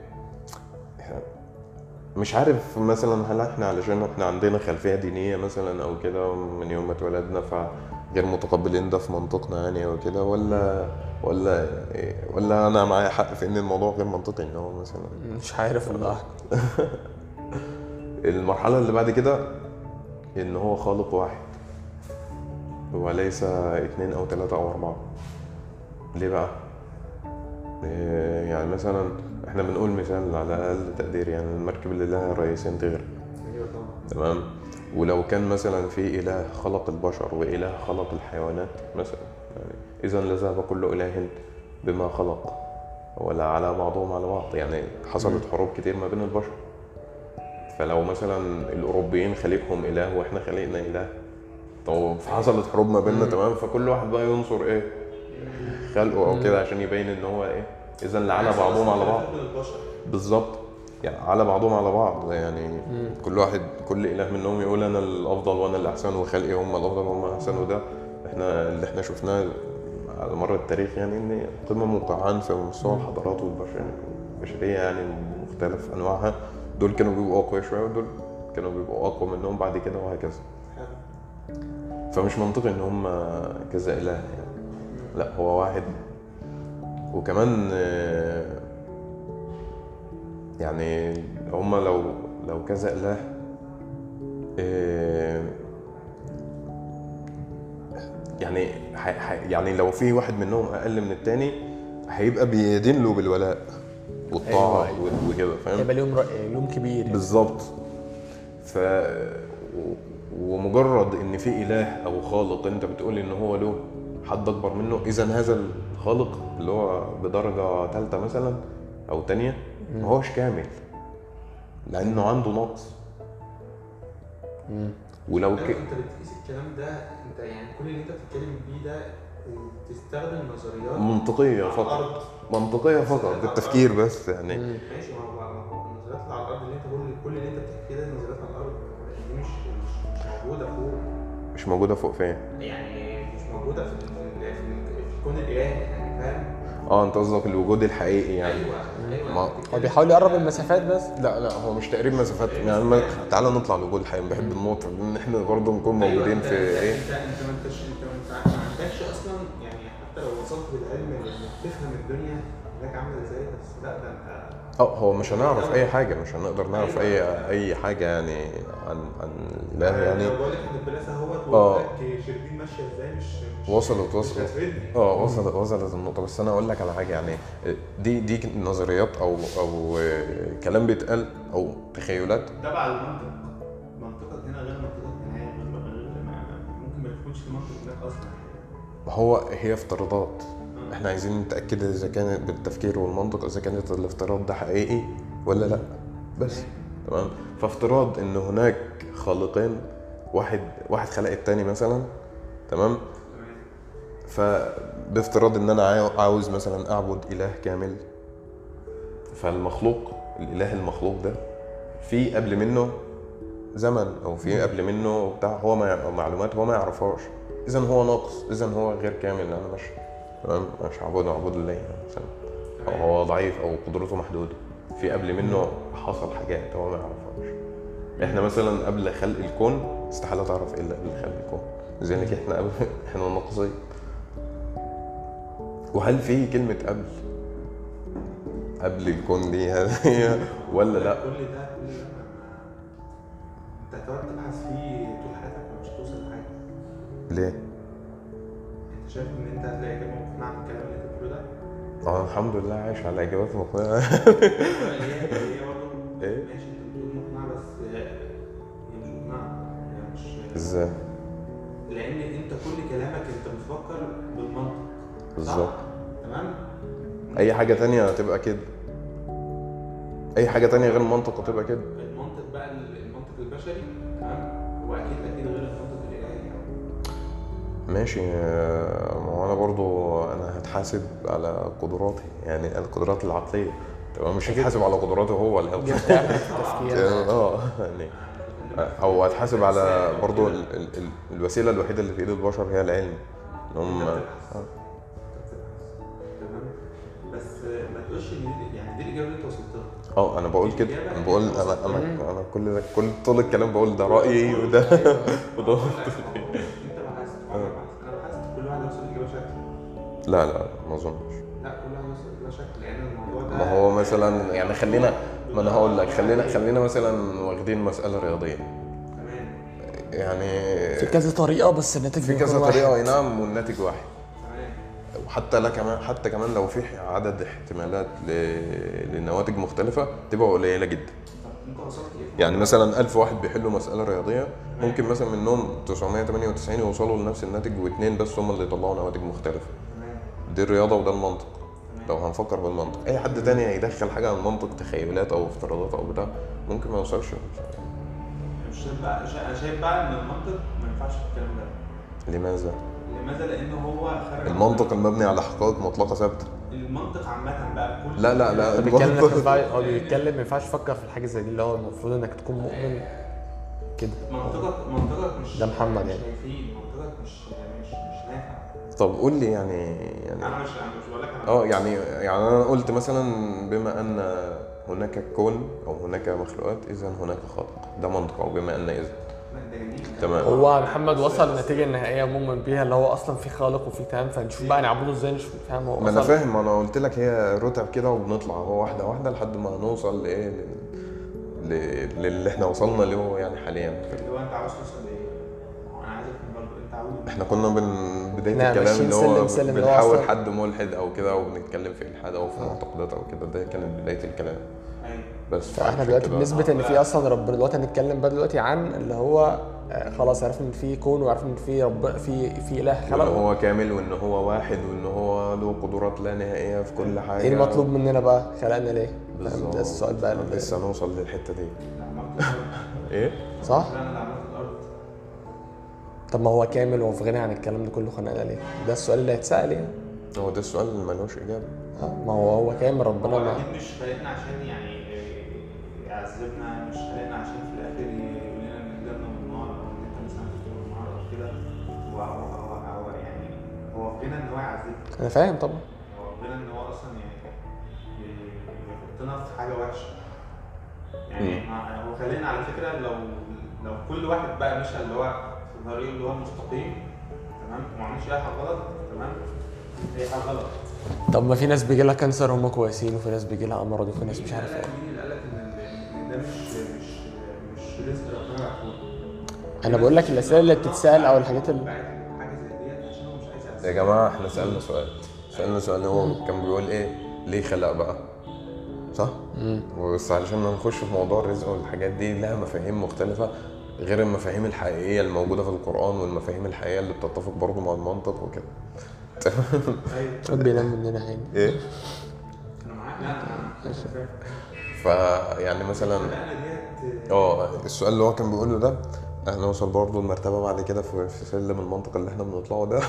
مش عارف مثلا هل احنا علشان احنا عندنا خلفيه دينيه مثلا او كده من يوم ما اتولدنا فغير متقبلين ده في منطقنا يعني او كده ولا انا معايا حق في ان الموضوع غير منطقي ان هو مثلا مش عارف والله. المرحله اللي بعد كده ان هو خالق واحد وليس 2 أو 3 أو 4. ليه بقى؟ يعني مثلا احنا بنقول مثال على اقل تقدير يعني المركب اللي لها رئيسين تغرق. تمام. ولو كان مثلا في اله خلق البشر واله خلق الحيوانات مثلا يعني اذا لذهب كل اله بما خلق ولا على بعضهم على بعض. يعني حصلت حروب كتير ما بين البشر. فلو مثلا الاوروبيين خليقهم اله واحنا خلقنا اله، طب حصلت حروب ما بيننا تمام، فكل واحد بقى ينصر ايه خلقه او كده عشان يبين ان هو ايه، اذا لعلى بعضهم على بعض. بالظبط، يعني على بعضهم على بعض، يعني كل واحد كل اله منهم يقول انا الافضل وانا الاحسن وخلقي هم الافضل وهم الاحسن. وده احنا اللي احنا شفناه على مر التاريخ، يعني ان قمم موقعان في مستوى الحضارات والبشريه يعني مختلف انواعها، دول كانوا بيبقوا اقوى شويه ودول كانوا بيبقوا اقوى منهم بعد كده وهكذا. فمش منطقي ان هم كذا اله يعني، لا هو واحد. وكمان يعني هم لو كذا اله يعني يعني لو في واحد منهم اقل من التاني هيبقى بيدين له بالولاء والطاعه وكده، فاهم؟ هيبقى ليهم كبير بالظبط. ومجرد ان في اله او خالق انت بتقول ان هو له حد اكبر منه، اذا هذا الخالق اللي هو بدرجه ثالثه مثلا او ثانيه ما هوش كامل لانه عنده نقص. ولو انت بتقيس الكلام ده، انت يعني كل اللي انت بتتكلم بيه ده تستخدم نظريات منطقيه فقط، منطقيه فقط بالتفكير بس يعني. ماشي، ما هو النظريات على الارض اللي انت كل اللي انت بتحكيه ده نظريات على الارض، دي مش موجوده فوق. مش موجوده فوق فين؟ يعني مش موجوده في الكون الالهي، يعني فاهم؟ انت قصدك الوجود الحقيقي يعني. ايوه هو بيحاول يقرب المسافات بس. لا هو مش تقريب مسافات يعني. تعالى نطلع للوجود الحقيقي، بحب النقطه دي ان احنا برضه نكون موجودين في ايه. انت ما عندكش اصلا، يعني حتى لو وصلت بالعلم انك تفهم الدنيا هناك عامله ازاي، بس لا ده انت هو مش هنعرف اي حاجه، مش هنقدر نعرف اي حاجه يعني عن الاله يعني. بقول لك ان البلاثه اهوت وبقول لك شربين ماشيه ازاي، مش وصلت وصلت النقطه. بس انا اقول لك على حاجه يعني، دي نظريات او كلام بيتقال او تخيلات تبع المنطق. منطقك هنا غير منطقك هنا، ممكن ما يكونش في منطق هناك اصلا. هي افتراضات، احنا عايزين نتاكد اذا كانت بالتفكير والمنطق اذا كانت الافتراض ده حقيقي ولا لا بس. تمام. فافتراض ان هناك خالقين، واحد خلق التاني مثلا، تمام. فبافتراض ان انا عاوز مثلا اعبد اله كامل، فالمخلوق الاله المخلوق ده في قبل منه زمن او في قبل منه بتاع هو معلومات هو ما يعرفهاش، اذا هو ناقص، اذا هو غير كامل. انا مش عبود الله مثلا، او هو ضعيف او قدرته محدوده. في قبل منه حصل حاجات هو ما يعرفهاش. احنا مثلا قبل خلق الكون استحاله تعرف الا قبل خلق الكون، لذلك احنا ناقصين. وهل في كلمه قبل الكون دي هي ولا لا؟ كل ده انت هتقعد تبحث فيه طول حياتك ومش هتوصل لحاجه. ليه؟ انت شايف ان انت هتلاقي اجابه مقنعه من الكلام اللي انت بتقوله ده؟ الحمد لله عايش على اجابات مقنعه. هي برضه ايه؟ ماشي، انت بتقول مقنعه بس هي مش مقنعه، هي مش. ازاي؟ لان انت كل كلامك انت بتفكر بالمنطق. بالظبط. تمام. اي حاجه تانية هتبقى كده، اي حاجه تانية غير المنطق هتبقى كده. المنطق بقى المنطق البشري، تمام، هو اكيد غير المنطق الالهي يعني. ماشي. ما هو انا برضو انا هتحاسب على قدراتي، يعني القدرات العقليه، تمام، مش هتحاسب على قدراته هو التفكير. يعني او هتحاسب على برضو الوسيله الوحيده اللي في ايد البشر هي العلم. هم تمام. بس ما تقولش ان يعني دي الاجابه اللي انت وصلت لها. انا بقول كده، انا بقول انا كل طول الكلام بقول ده رايي وده انت بحثت انا بحثت كل واحد يوصل لاجابه شكل. لا ما اظنش. لا كل واحد يوصل لاجابه شكل، لان الموضوع ده ما هو مثلا يعني خلينا، ما انا هقول لك خلينا مثلا واخدين مساله رياضيه، تمام، يعني في كذا طريقه بس الناتج في بيكون كذا واحد. طريقه، اي نعم، والناتج واحد. تمام. حتى كمان لو في عدد احتمالات لنواتج مختلفه تبقى قليله جدا. انت وصلت ايه؟ يعني مثلا 1000 واحد بيحلوا مساله رياضيه، ممكن مثلا منهم 998 يوصلوا لنفس الناتج، واثنين بس هم اللي يطلعوا نواتج مختلفه. تمام. دي الرياضه وده المنطق. لو هنفكر بالمنطق. اي حد تاني هيدخل حاجه عن المنطق، تخيلات او افتراضات او بتاع، ممكن ما يوصلش. مش شايف بقى، انا شايف بقى ان المنطق ما ينفعش في الكلام ده. لماذا؟ لانه هو خارج المنطق المبني على حقائق مطلقه ثابته. المنطق عامه بقى كل لا بيتكلم المنطق هو بيتكلم ما ينفعش تفكر في الحاجه زي دي، اللي هو المفروض انك تكون مؤمن كده. منطقك مش ده محمد يعني. شايفين منطقك مش نافع. طب قول لي يعني انا مش بقول لك انا يعني انا قلت مثلا بما ان هناك كون او هناك مخلوقات اذا هناك خالق، ده منطق. او بما ان اذا تمام. هو محمد وصل للنتيجه النهائيه مؤمن بيها، اللي هو اصلا في خالق وفي تمام، فنشوف بقى نعبده ازاي. نشوف فاهم هو ما انا وصل. فاهم، ما انا قلت لك هي رتب كده وبنطلع هو واحده واحده لحد ما نوصل لايه للي احنا وصلنا له هو يعني حاليا. اللي هو انت عاوز توصل لايه؟ انا عايز افهم برضه انت عاوز. احنا كنا بدايه نعم، الكلام ماشيين اللي هو سلم اللي هو بنحاول أصلاً. حد ملحد او كده، وبنتكلم في الحاد او في معتقدات او كده. ده كانت بدايه الكلام. ايوه. بس فاحنا عشان دلوقتي كده- بنثبت ان في اصلا ربنا. دلوقتي هنتكلم بقى دلوقتي عن اللي هو خلاص عرفنا ان في كون، وعرفنا ان في رب، في اله وان خلق. هو كامل، وان هو واحد، وان هو له قدرات لا نهائيه في كل حاجه. ايه المطلوب مننا بقى؟ خلقنا ليه؟ فاهم؟ بالظبط. ده السؤال بقى اللي لسه نوصل للحته دي. اللي عملت الارض. ايه؟ صح؟ انا اللي عملت الارض. طب ما هو كامل وهو في غنى عن الكلام ده كله، خلقنا ليه؟ ده السؤال اللي هيتسأل يعني. هو ده السؤال اللي ملوش اجابه. ما هو كامل ربنا. هو ما اكيد مش خلقنا عشان يعني يعذبنا، مش خلقنا عشان في الاخر يقول لنا ان الجنه والنار، او ان انت مثلا تدخل النار او كده. هو يعني هو في غنى ان هو يعذبنا. انا فاهم طبعا. هو في غنى ان هو اصلا يعني يحطنا في حاجه وحشه. يعني هو خلينا على فكره، لو كل واحد بقى مشى اللي هو في الطريق اللي هو المستقيم، تمام، وما عملش اي حاجه غلط، تمام، هي حاجه غلط. طب ما في ناس بيجي لها كانسر هم كويسين، وفي ناس بيجي لها امراض، وفي ناس مش عارف ايه. مين اللي قال لك ان ده مش رزق ربنا مقفول؟ انا بقول لك الاسئله اللي بتتسال او الحاجات اللي حاجه زي ديت عشان هو مش عايز يعذب. يا جماعه احنا سالنا سؤال هو كان بيقول ايه؟ ليه خلق بقى؟ صح؟ بس علشان ما نخش في موضوع الرزق والحاجات دي لها مفاهيم مختلفه غير المفاهيم الحقيقيه الموجوده في القران، والمفاهيم الحقيقيه اللي بتتفق برضه مع المنطق وكده. ايوه. بينام مننا يعني. ايه؟ انا معاك. لا انا فاهم. فيعني مثلا لا ديت السؤال اللي هو كان بيقوله ده هنوصل برضه لمرتبه بعد كده في سلم المنطق اللي احنا بنطلعه ده.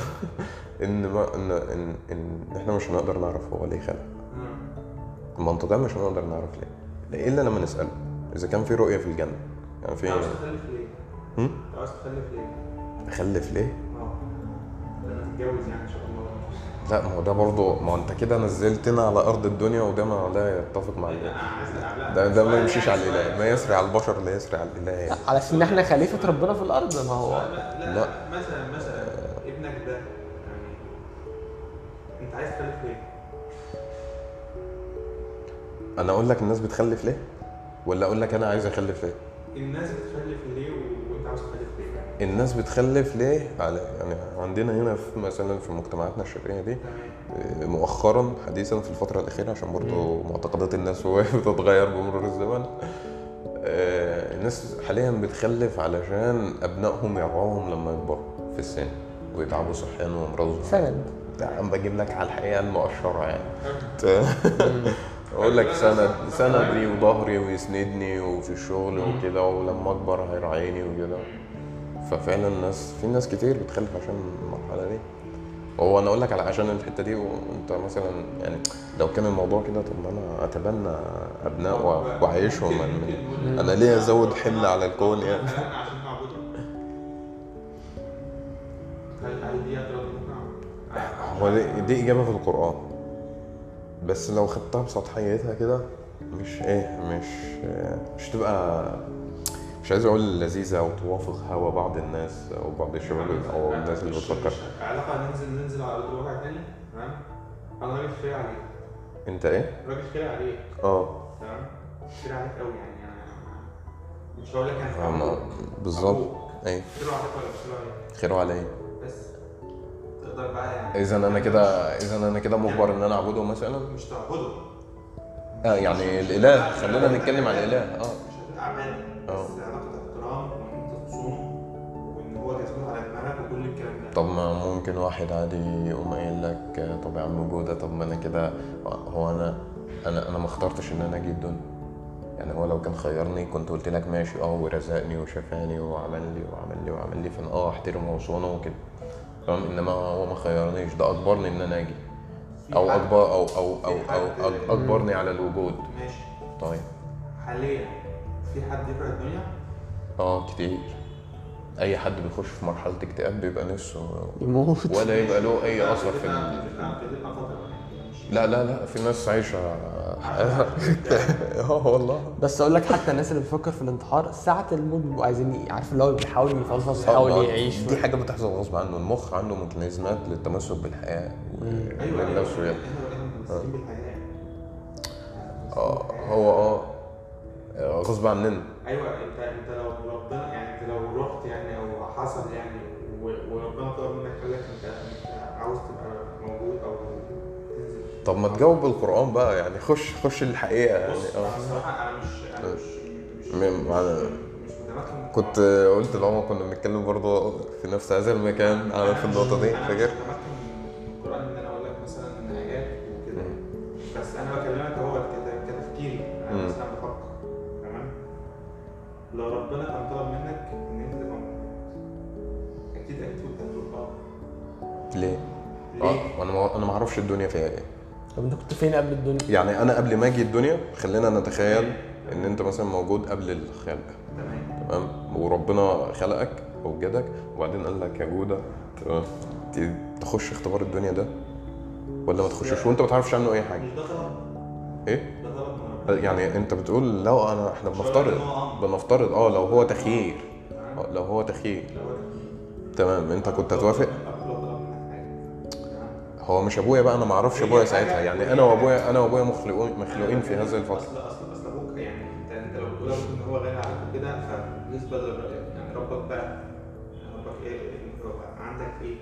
ان احنا مش هنقدر نعرف هو ليه خلق. منطقيا مش هنقدر نعرف ليه الا لما نساله اذا كان في رؤيه في الجنه. يعني في عاوز تخلف ليه؟ عاوز تخلف ليه؟ اخلف ليه؟ لما تتجوز يعني ان شاء الله. لا ما هو ده برضه، ما هو انت كده نزلتنا على ارض الدنيا، وده ما لا يتفق مع الاله. ده ما يمشيش على الاله، ما يسري على البشر لا يسري على الاله يعني. علشان احنا خليفه ربنا في الارض. ما هو لا مثلا ابنك ده يعني انت عايز تخلف ليه؟ انا اقول لك الناس بتخلف ليه ولا اقول لك انا عايز اخلف ليه؟ الناس بتخلف ليه وانت عاوز تخلف ليه؟ الناس بتخلف ليه على يعني عندنا هنا في مثلا في مجتمعاتنا الشرقيه دي مؤخرا حديثا في الفتره الاخيره، عشان برضو معتقدات الناس بتتغير بمرور الزمن. الناس حاليا بتخلف علشان ابنائهم يرعوهم لما يكبروا في السن ويتعبوا صحيا وامراضهم. فعلا. عم بجيب لك على الحقيقه المؤشره يعني. اقول لك سندي وظهري ويسندني وفي الشغل وكده، ولما اكبر هيراعيني وكده. ففعلا في ناس كتير بتخلف عشان المرحله دي. هو انا اقول لك على عشان الحته دي، وانت مثلا يعني لو كان الموضوع كده، طب ما انا اتبنى ابناء واعيشهم. انا ليه ازود حمل على الكون يعني؟ عشان نعبده. هل دي هو دي اجابه في القران، بس لو خدتها بسطحيتها كده مش تبقى، مش عايز اقول لذيذه او توافق هوا بعض الناس او بعض الشباب او الناس اللي بتفكر. علاقه ننزل على ارض الواقع تاني، تمام. انا راجل خير عليك. انت ايه؟ راجل خير عليك. تمام. خير عليك قوي يعني مش هقول لك انا بالظبط. ايه خير عليك ولا مش خير عليك؟ خيره عليا. بس تقدر بقى يعني اذا انا كده مجبر ان انا اعبده مثلا. مش تعبده. يعني الاله، خلينا نتكلم عن الاله. مش هتبقى عباده، بس علاقه احترام، وان انت تصوم، وان هو تثبت على دماغك وكل الكلام ده. طب ما ممكن واحد عادي يقوم قايل لك طب يا عم جودة، طب ما انا كده، هو انا ما اخترتش ان انا اجي الدنيا. يعني هو لو كان خيرني كنت قلت لك ماشي ورزقني وشفاني وعمل لي فانا احترمه وصونه وكده، تمام. انما هو ما خيرنيش، ده اجبرني ان انا اجي، او اجبر او اجبرني على الوجود. ماشي. طيب حاليا في حد يكره الدنيا؟ كتير. اي حد بيخش في مرحله اكتئاب بيبقى نفسه يموت ولا يبقى له اي اثر في بتبقى خطر. لا في ناس عايشه والله. بس اقول لك حتى الناس اللي بتفكر في الانتحار ساعه الموت بيبقوا عايزين عارف اللي هو بيحاول يفلفص يحاول يعيش. دي حاجه بتحصل غصب عنه، المخ عنده ميكانيزمات للتمسك بالحياه ايوه احنا متمسكين بالحياه. هو غصب عننا. ايوه انت لو ربنا يعني انت لو رحت يعني او حصل يعني وربنا طلب منك قال لك انت عاوز تبقى موجود او تنزل. طب ما تجاوب بالقران بقى، يعني خش الحقيقه يعني. الصراحه انا مش متمكن. كنت قلت لعمر كنا بنتكلم برضه في نفس هذا المكان على في النقطه دي، فاكر؟ انا مش متمكن من القران ان انا اقول لك مثلا ايات وكده، بس انا بكلمك هو كتفكيري. انا مثلا بفكر تمام، لو ربنا كان طلب منك ان انت تبقى موجود اكيد كنت هتقول ليه؟ وانا ما اعرفش الدنيا فيها ايه. طب انت كنت فين قبل الدنيا؟ يعني انا قبل ما اجي الدنيا خلينا نتخيل ان انت مثلا موجود قبل الخلق، تمام، وربنا خلقك ووجدك وبعدين قال لك يا جودة تخش اختبار الدنيا ده ولا ما تخشش وانت ما تعرفش عنه اي حاجه؟ مش ده طلب؟ ايه؟ ده طلب. يعني انت بتقول لو احنا بنفترض لو هو تخيير، لو هو تخيير تمام، انت كنت هتوافق؟ هو مش ابويا بقى، انا ما اعرفش ابويا ساعتها، يعني انا وابويا مخلوقين في هذه الفتره. اصل ابوك يعني انت لو بتقول ان هو غني عليك كده، فبالنسبه يعني ربك بقى ربك ايه عندك ايه؟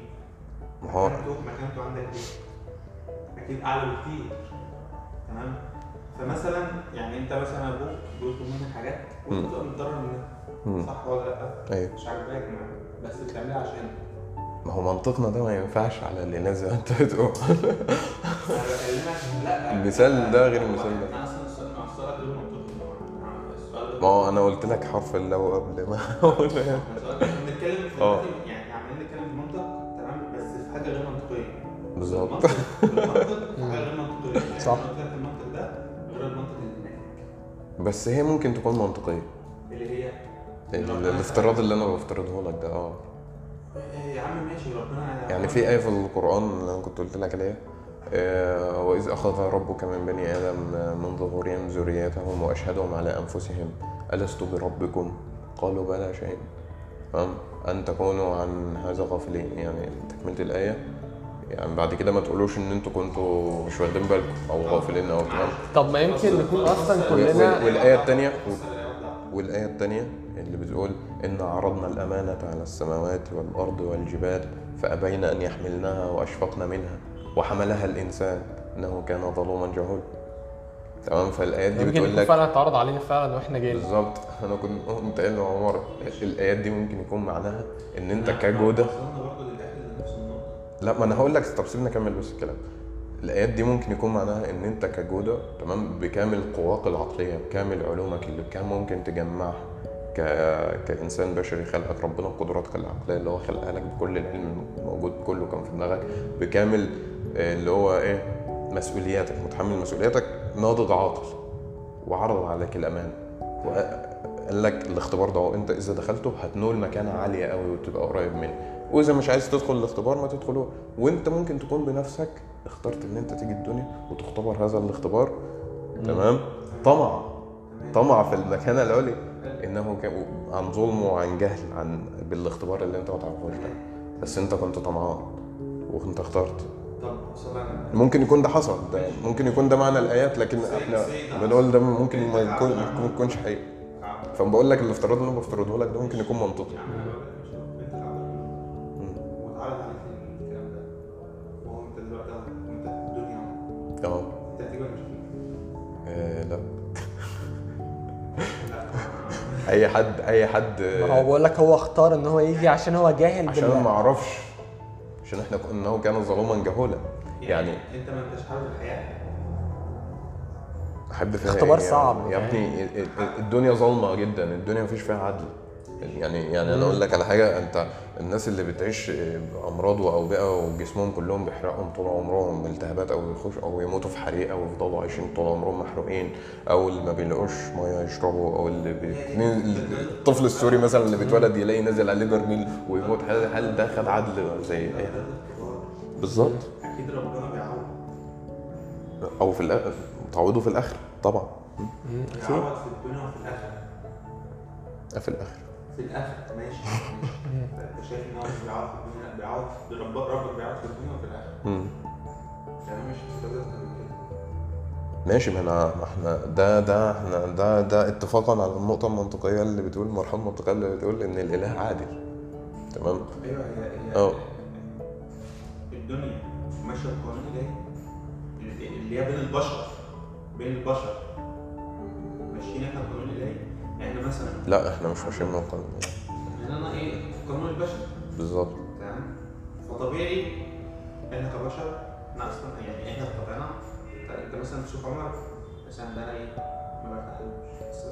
مكانته عندك ايه؟ اكيد اعلى بكتير، تمام. فمثلا يعني انت مثلا ابوك بيطلب منك حاجات وانت بتبقى متضرر منها، صح ولا لا؟ ايوه مش عاجباك بس بتعملها عشان ما هو منطقنا ده ما ينفعش على اللي نازل انت بتقول. انا بكلمك لا المثال ده غير المثال ده. انا اصلا السؤال غير منطقي. ما هو انا قلت لك حرف اللو قبل ما اقول بنتكلم في يعني عمالين نتكلم في منطق، تمام، بس في حاجه غير منطقيه. بالظبط. المنطق في حاجه غير منطقيه، صح. يعني المنطق ده غير المنطق اللي هناك، بس هي ممكن تكون منطقيه، اللي هي الافتراض اللي انا بفترضه لك ده. يا عم ماشي، ربنا يعني في آية في القرآن اللي أنا كنت قلت لك عليها، وإذ أخذ ربك من بني آدم من ظهورهم ذريتهم وأشهدهم على أنفسهم ألست بربكم قالوا بلى شهدنا، تمام، أن تكونوا عن هذا غافلين. يعني تكملة الآية يعني بعد كده ما تقولوش إن أنتوا كنتوا مش واخدين بالكم أو غافلين أو تمام. طب ما يمكن نكون أصلا كلنا. والآية الثانية اللي بتقول إن عرضنا الأمانة على السماوات والأرض والجبال فأبين أن يحملناها وأشفقن منها وحملها الإنسان إنه كان ظلوما جهولا، تمام. فالآيات دي بتقول لك فعلا اتعرض علينا فعلا واحنا جايين. بالظبط. أنا كنت قايل لعمر الآيات دي ممكن يكون معناها إن أنت كجودة. لا ما أنا هقول لك، طب سيبنا أكمل بس الكلام. الآيات دي ممكن يكون معناها إن أنت كجودة، تمام، بكامل قواك العقلية بكامل علومك اللي كان ممكن تجمعها كإنسان بشري خلقك ربنا بقدراتك العقلية اللي هو خلقها لك بكل العلم موجود كله كان في دماغك بكامل اللي هو إيه مسؤولياتك، متحمل مسؤولياتك، ناضج عاقل، وعرض عليك الأمان وقال لك الاختبار ده أنت إذا دخلته هتنول مكانة عالية قوي وتبقى قريب مني، وإذا مش عايز تدخل الاختبار ما تدخله. وأنت ممكن تكون بنفسك اخترت ان انت تيجي الدنيا وتختبر هذا الاختبار، تمام، طمع في المكانه العليا، انه كان عن ظلم وعن جهل بالاختبار اللي انت ما تعرفوش ده، بس انت كنت طمعان وانت اخترت. ممكن يكون ده حصل، ده ممكن يكون ده معنى الايات، لكن احنا بنقول ده ممكن ما يكونش حقيقي. فبقول لك الافتراض اللي انا بفترضه لك ده ممكن يكون منطقي. اه لا اي حد هو بقول لك هو اختار ان هو يجي عشان هو جاهل عشان ما اعرفش عشان احنا انه كان ظلوما جهولا. يعني انت ما انتش حابب الحياه، احب فيها اختبار إيه صعب يا ابني؟ الدنيا ظلمه جدا، الدنيا مفيش فيها عدل. يعني انا اقول لك على حاجه، انت الناس اللي بتعيش امراض واوبئه وجسمهم كلهم بيحرقهم طول عمرهم التهابات، او يخش او يموتوا في حريقه ويفضلوا عايشين طول عمرهم محروقين، او اللي ما بيلاقوش ميه يشربوا، او الطفل السوري مثلا اللي بيتولد يلاقي نازل عليه برميل ويموت، هل ده خد عدل زي اي حد؟ بالظبط. اكيد ربنا بيعوض، او في الاخر تعوضه في الاخر طبعا. بيعوض في الدنيا وفي الاخره. في الاخر في الاخر ماشي. انت شايف ان هو مش بيعوض في الدنيا، بيعوض ربك بيعوض في الدنيا وفي الاخره. يعني مش مستوى اكتر من كده. ماشي. ما احنا ده اتفاقا على النقطه المنطقيه اللي بتقول، المرحله المنطقيه اللي بتقول ان الاله عادل. تمام. ايوه هي الدنيا ماشيه بقانون الهي اللي هي بين البشر ماشيين احنا بقانون الهي. احنا مثلا لا احنا مش ماشيين من القانون. احنا ايه قانون البشر بالظبط. تمام. فطبيعي احنا كبشر احنا اصلا يعني احنا بطبعنا. انت مثلا تشوف عمر مثلا ده انا ايه ما برتاحلوش، بس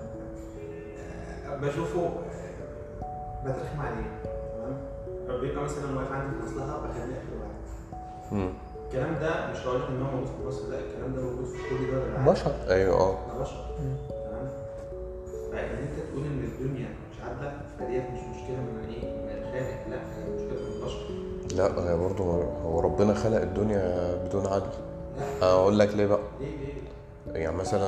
بشوفه بترخم عليه. تمام. بيبقى مثلا واقف عندي في مصلحه بخليه اخر واحد. الكلام ده مش هقول لك ان هو موجود في مصر، لا الكلام ده موجود في كل دول العالم. بشر. ايوه بشر. تمام. فان انت تقول ان الدنيا مش عادله فديت مش مشكله من ايه من الخالق، لا هي مشكله من البشر. لا هي برضه هو ربنا خلق الدنيا بدون عدل. اقول لك ليه بقى. ليه؟ يعني مثلا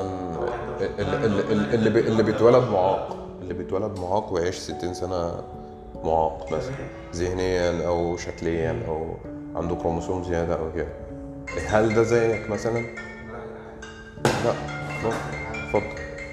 اللي بيتولد معاق ويعيش 60 سنه معاق بس ذهنيا او شكليا او عنده كروموسوم زياده او كده، هل ده زيك مثلا؟ لا. اتفضل.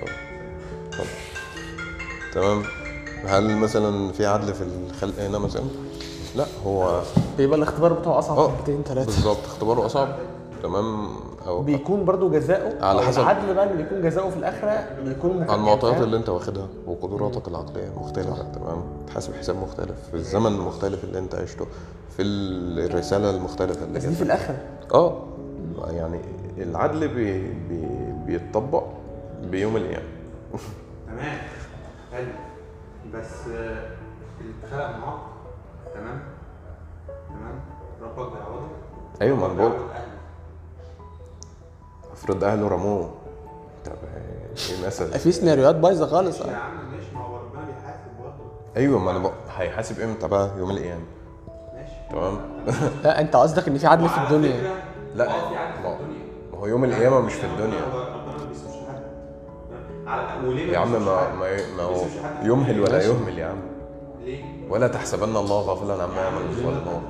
تمام. هل مثلا في عدل في الخلق هنا مثلا؟ لا. هو بيبقى الاختبار بتاعه اصعب حبتين ثلاثه. بالظبط، اختباره اصعب. تمام. او بيكون برضو جزاؤه على حسب العدل بقى اللي بيكون جزاؤه في الاخره بيكون على المعطيات اللي انت واخدها وقدراتك العقليه مختلفه. تمام. تحاسب حساب مختلف في الزمن المختلف اللي انت عشته، في الرساله المختلفه اللي بس دي في الاخره. يعني العدل بيتطبق بيوم القيامه. تمام. حلو. بس اللي اتخلق معاك تمام ربك بيعوضك. ايوه ما انا بقول افرض اهله رموه، طب ايه مثلا؟ في سيناريوهات بايظه خالص. يا عم ماشي، ما هو ربنا بيحاسب برضه. ايوه ما انا هيحاسب امتى بقى؟ يوم القيامه. ماشي تمام. لا انت قصدك ان في عدل في الدنيا. لا في عدل في الدنيا. ما هو يوم القيامه مش في الدنيا. ربنا ما بيسيبش حد. وليه يا عم ما هو يمهل ولا يهمل يا عم. ليه؟ ولا تحسبن الله غافلا عما يعمل الظالمون.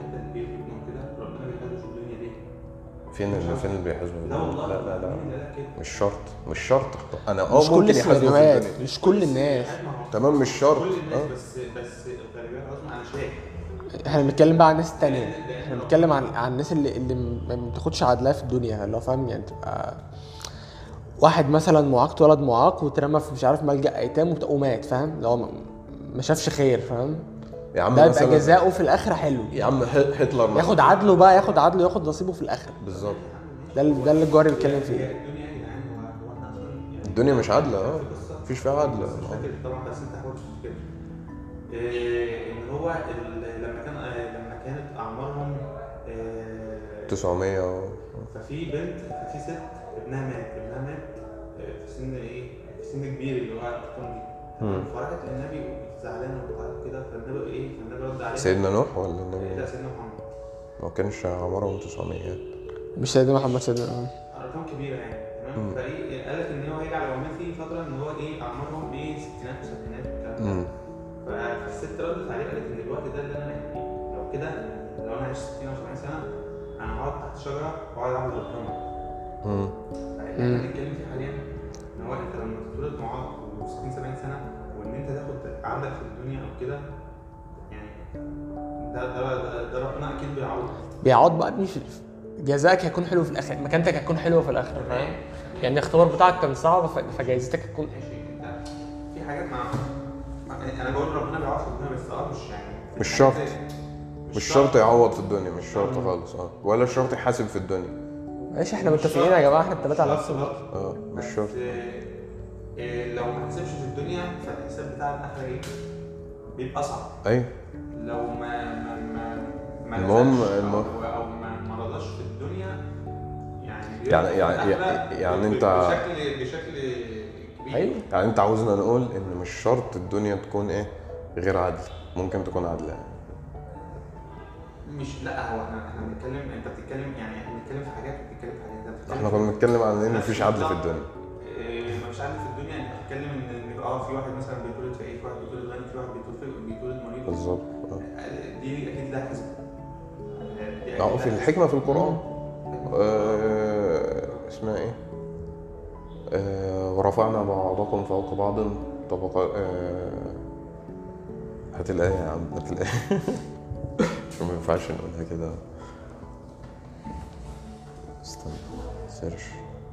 فين اللي بيحاسبه؟ لا مش شرط. انا مش كل ممكن يحاسبه في السيناريوهات، الدنيا. مش كل الناس. تمام مش شرط. كل الناس بس الغالبيه العظمى انا شايف. احنا بنتكلم بقى عن الناس التانية، احنا بنتكلم عن الناس اللي ما بتاخدش عدلها في الدنيا، اللي هو فاهم يعني تبقى واحد مثلا معاق اتولد معاق واترمى في مش عارف ملجأ ايتام ومات، فاهم؟ اللي هو ما شافش خير، فاهم؟ يا عم ده مثلا يبقى جزاؤه في الاخره حلو. يا عم هتلر مثلا ياخد عدله بقى، ياخد نصيبه في الاخره. بالظبط. ده اللي الجوهري بيتكلم فيه. الدنيا مش عادله. مفيش فيها عدل. طبعا بس انت حاول تفتكر ان هو لما كانت اعمارهم 900 ففي ست ابنها مات في سن في سن كبير اللي هو الارقام دي. فراحت للنبي زعلانه وبتاع كده، فالنبي رد عليها. سيدنا نوح ولا النبي؟ لا سيدنا محمد. ما كانش عمرهم 900. مش سيدنا محمد، سيدنا ارقام كبيره يعني. تمام. قال لك ان هو هيجي على عمان في فتره ان هو اعمارهم ستينات وسبعينات والكلام ده. فالست ردت عليه قالت ان الوقت ده اللي انا لو كده لو انا عشت 60 او 70 سنه انا هقعد تحت شجره واقعد اعبد ربنا. اللي احنا بنتكلم فيه حاليا ان هو انت لما تتولد معاق و60 70 سنه وان انت تاخد عندك في الدنيا او كده يعني ده ربنا اكيد بيعوض بقى. مش جزاك هيكون حلو في الاخر، مكانتك هتكون حلوه في الاخر، فاهم؟ يعني الاختبار بتاعك كان صعب فجايزتك هتكون في حاجات مع انا بقول ربنا بيعوض في الدنيا بس مش يعني مش شرط. مش شرط يعوض في الدنيا، مش شرط خالص ولا شرط يحاسب في الدنيا. ماشي احنا متفقين يا جماعه، احنا الثلاثه على نفس النقطه. مش شرط. لو ما حسبش في الدنيا فالحساب بتاع الاخره ايه؟ بيبقى اصعب. ايوه. لو ما المهم او ما رضاش في الدنيا يعني انت بشكل كبير. ايوه يعني انت عاوزنا نقول ان مش شرط الدنيا تكون ايه غير عادل، ممكن تكون عادله. مش لا، هو احنا بنتكلم، انت بتتكلم يعني احنا بنتكلم في حاجات وبتتكلم في حاجات. احنا كنا بنتكلم عن ان مفيش عدل في الدنيا. مفيش عدل في الدنيا، انت بتتكلم ان في واحد مثلا بيتولد فقير، في واحد بيتولد غني، في واحد بيتولد مريض. بالظبط. دي اكيد لها حسبه. في الحكمه في القران اسمها ايه؟ ورفعنا بعضكم فوق بعض طبقات. هات الآية يا عم، هات الآية. ما ينفعش نقولها كده. استنى سيرش.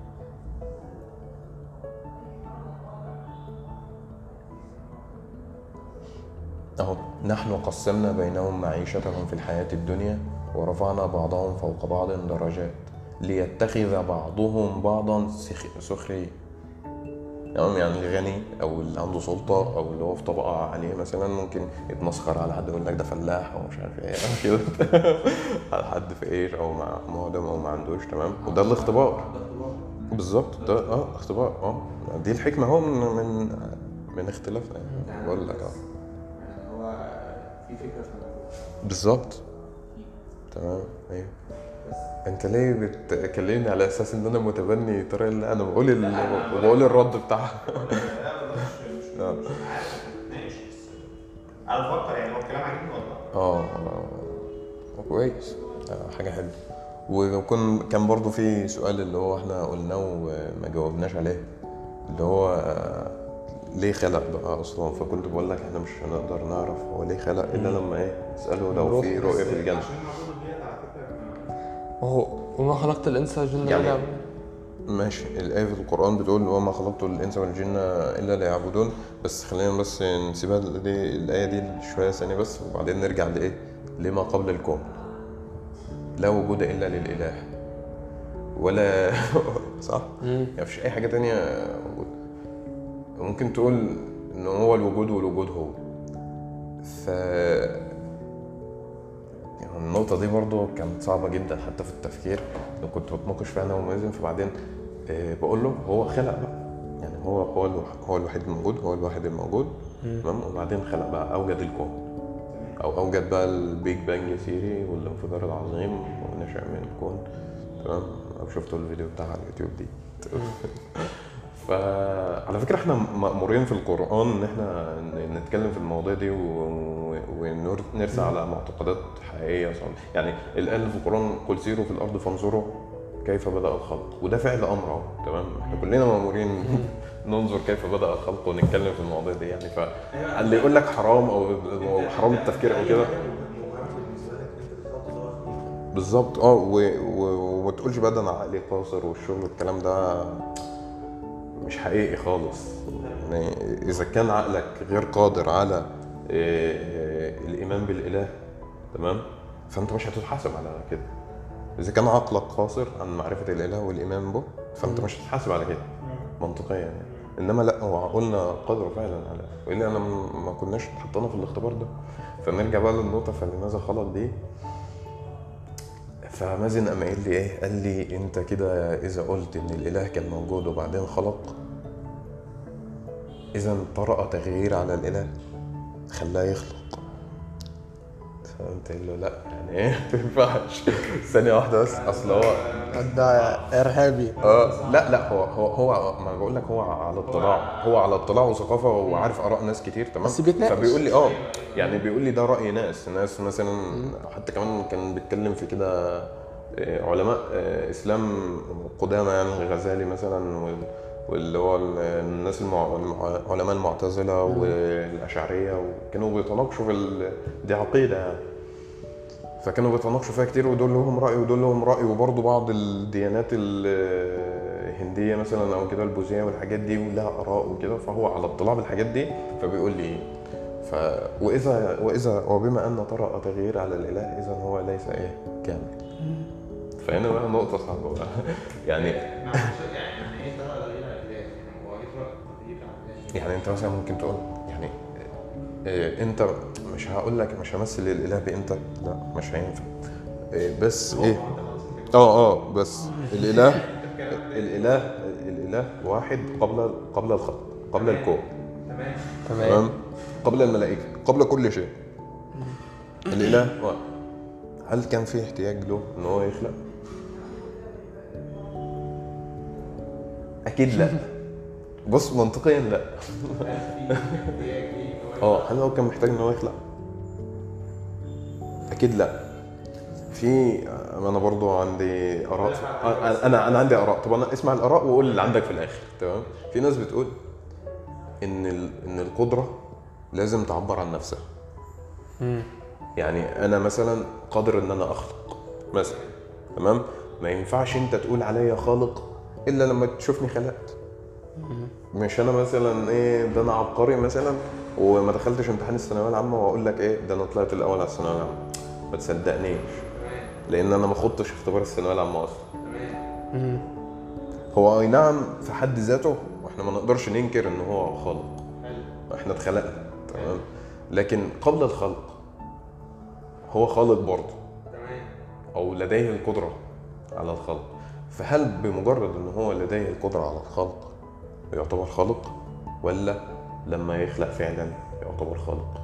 اهو نحن قسمنا بينهم معيشتهم في الحياة الدنيا ورفعنا بعضهم فوق بعض درجات ليتخذ بعضهم بعضا سخريا. يعني الغني او اللي عنده سلطه او اللي هو في طبقه عاليه مثلا ممكن يتمسخر على حد، يقول لك ده فلاح او مش عارف ايه او كده على حد فقير او معدم او ما عندوش. تمام. وده الاختبار بالظبط. ده اختبار. دي الحكمه هو من اختلافنا يعني. بقول لك يعني هو في فكره في الموضوع بالظبط. تمام. ايوه. انت ليه بتكلمني على اساس ان انا متبني الطريقه اللي انا بقول الرد بتاعها؟ مش عارف نتناقش، بس انا بفكر يعني هو الكلام عاجبني والله. كويس. حاجه حلوه. وكان برضو في سؤال اللي هو احنا قلناه وما جاوبناش عليه، اللي هو ليه خلق بقى اصلا. فكنت بقول لك احنا مش هنقدر نعرف هو ليه خلق الا لما نساله لو في رؤيه في الجنه. وهو وما خلقت الانس والجن يعني الا ماشي. الآية في القرآن بتقول وما خلقت الإنس والجن إلا ليعبدون. بس خلينا بس نسيبها دي الآية دي شوية ثانية بس، وبعدين نرجع لما قبل الكون. لا وجود إلا للإله ولا صح؟ يعني مفيش أي حاجة تانية موجود. ممكن تقول إن هو الوجود والوجود هو. يعني النقطة دي برضو كانت صعبة جدا حتى في التفكير. لو كنت بتناقش فيها أنا ومازن، فبعدين بقول له هو خلق بقى، يعني هو الوحيد الموجود، هو الواحد الموجود. تمام. وبعدين خلق بقى، أوجد الكون أو أوجد بقى البيج بانج ثيري والانفجار العظيم ونشأ من الكون. تمام. أو شفتوا الفيديو بتاع اليوتيوب دي. فعلى فكرة احنا مأمورين في القرآن ان احنا نتكلم في المواضيع دي ونرسى على معتقدات حقيقية. يعني الآية في القرآن قل سيروا في الأرض فانظروا كيف بدأ الخلق، وده فعل أمر. تمام. احنا كلنا مأمورين ننظر كيف بدأ الخلق ونتكلم في المواضيع دي. يعني فاللي يقول لك حرام او حرام التفكير او كده بالظبط. وما تقولش بقى ده انا عقلي قاصر والشغل والكلام ده مش حقيقي خالص. يعني اذا كان عقلك غير قادر على الايمان بالاله، تمام، فانت مش هتتحاسب على كده. اذا كان عقلك قاصر عن معرفه الاله والايمان به، فانت مش هتتحاسب على كده منطقيا يعني. انما لا، هو عقولنا قادر فعلا على، والا انا ما كناش اتحطينا في الاختبار ده. فنرجع بقى للنقطه فلماذا خلق دي. فمازن قام قال لي ايه؟ قال لي انت كده اذا قلت ان الاله كان موجود وبعدين خلق، اذا طرأ تغيير على الاله خلاه يخلق. فقلت له لا، يعني ايه ما ينفعش. ثانيه واحده بس، اصل هو ده ارهابي. لا هو ما بقول لك، هو على اطلاع وثقافه وعارف اراء ناس كتير. تمام. بس بيتناقش. فبيقول لي يعني بيقول لي ده راي ناس مثلا. حتى كمان كان بيتكلم في كده علماء اسلام قدامى، يعني الغزالي مثلا واللي هو الناس علماء المعتزله والاشعريه، وكانوا بيتناقشوا في دي عقيده يعني. فكانوا بيتناقشوا فيها كتير، ودول لهم راي ودول لهم راي. وبرضه بعض الديانات الهنديه مثلا او كده البوذيه والحاجات دي لها اراء وكده. فهو على اطلاع بالحاجات دي. فبيقول لي واذا وبما ان طرأ تغيير على الاله اذا هو ليس كامل. فهنا بقى نقطه صعبه بقى يعني يعني ايه طرق غير الاله؟ يعني هو ايه طرق تغيير على الاله؟ يعني انت مثلا ممكن تقول يعني انت مش هقول لك مش همثل الاله بانت، لا مش هينفع. بس بس الاله واحد قبل الخلق، قبل الكون، تمام، قبل الملائكه، قبل كل شيء. الاله واحد. هل كان في احتياج له ان هو يخلق؟ اكيد لا. بص منطقيا لا. هل هو كان محتاج ان هو يخلق؟ اكيد لا. انا برضو عندي اراء. انا عندي اراء. طب انا اسمع الاراء وقول اللي عندك في الاخر، تمام. في ناس بتقول ان القدره لازم تعبر عن نفسها. يعني انا مثلا قادر ان انا اخلق مثلا، تمام. ما ينفعش انت تقول عليا خالق الا لما تشوفني خلقت. مش انا مثلا ده انا عبقري مثلا وما دخلتش امتحان الثانويه العامه واقول لك ده انا طلعت الاول على الثانويه العامه، ما تصدقنيش، لان انا ما خدتش اختبار الثانويه العامه اصلا. هو اي نعم في حد ذاته واحنا ما نقدرش ننكر ان هو خالق، احنا اتخلقنا، تمام. لكن قبل الخلق هو خالق برضه، او لديه القدره على الخلق. فهل بمجرد ان هو لديه القدره على الخلق يعتبر خالق، ولا لما يخلق فعلا يعتبر خالق؟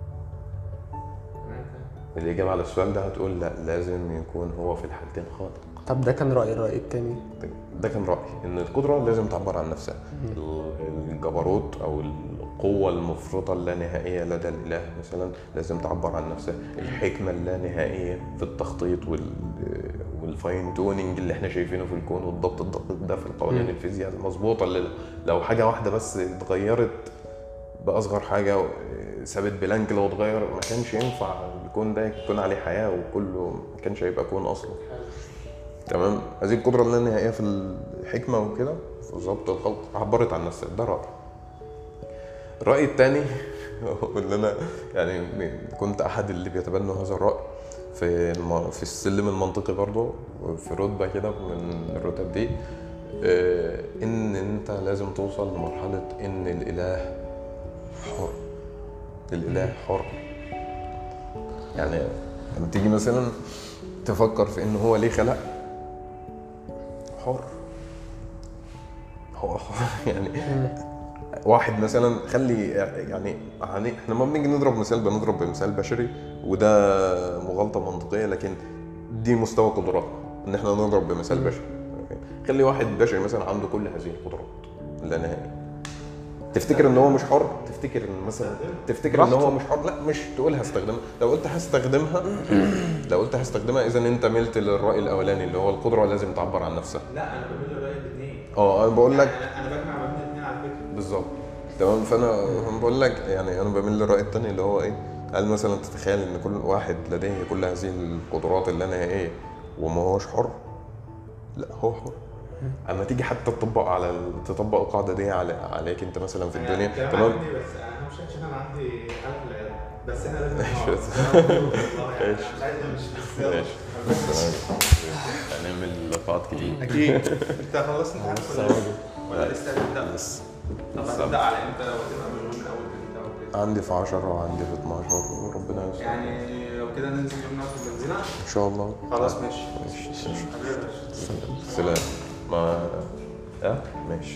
الإجابة على السؤال ده هتقول لا، لازم يكون هو في الحالتين خالق. طب ده كان الرأي التاني؟ ده كان رأيي إن القدرة لازم تعبر عن نفسها. الجبروت أو القوة المفرطة اللانهائية لدى الإله مثلا لازم تعبر عن نفسها. الحكمة اللانهائية في التخطيط والفاين تونينج اللي احنا شايفينه في الكون، والضبط الدقيق ده في القوانين الفيزياء المظبوطة، اللي لو حاجة واحدة بس اتغيرت بأصغر حاجة ثابت بلانك لو اتغير ما كانش ينفع الكون ده يكون عليه حياة، وكله ما كانش هيبقى كون أصلا، تمام. هذه القدرة اللانهائية في الحكمة وكده في ضبط الخلق عبرت عن نفسها. ده رأي. الرأي الثاني واللي أنا يعني كنت أحد اللي بيتبنوا هذا الرأي في السلم المنطقي برضه، في رتبة كده من الرتب دي، إن أنت لازم توصل لمرحلة إن الإله حر. الإله حر. يعني لما تيجي مثلا تفكر في إن هو ليه خلق، حر. هو يعني واحد مثلا يعني احنا ما بنيجي نضرب مثال بنضرب بمثال بشري، وده مغالطة منطقية، لكن دي مستوى قدراتنا ان احنا نضرب بمثال بشري. خلي واحد بشري مثلا عنده كل هذه القدرات اللانهائية، تفتكر ان هو مش حر؟ تفتكر ان هو مش حر؟ لا، مش تقول هستخدمها. لو قلت هستخدمها اذا انت ملت للرأي الاولاني اللي هو القدرة لازم تعبر عن نفسها. لا، انا بميل للرأي الاثنين. انا بقول لك انا بجمع ما بين الاثنين على فكرة. بالظبط، تمام. فانا بقول لك يعني انا بميل للرأي الثاني اللي هو هل مثلا تتخيل ان كل واحد لديه كل هذه القدرات اللانهائية وما هوش حر؟ لا، هو حر. اما تيجي حتى تطبق القاعده دي عليك انت مثلا في الدنيا، تمام. بس انا مش عشان انا عندي قلب العيال، بس احنا لازم ماشي. هنعمل لقاءات كتير اكيد. انت خلصت ولا لسه هتبدا؟ طب هتبدا على امتى؟ لو هتبقى من اول كده عندي في 10 وعندي في 12 وربنا يستر. يعني لو كده ننزل يوم ناخد بنزينه ان شاء الله. خلاص ماشي. سلام. ماشي.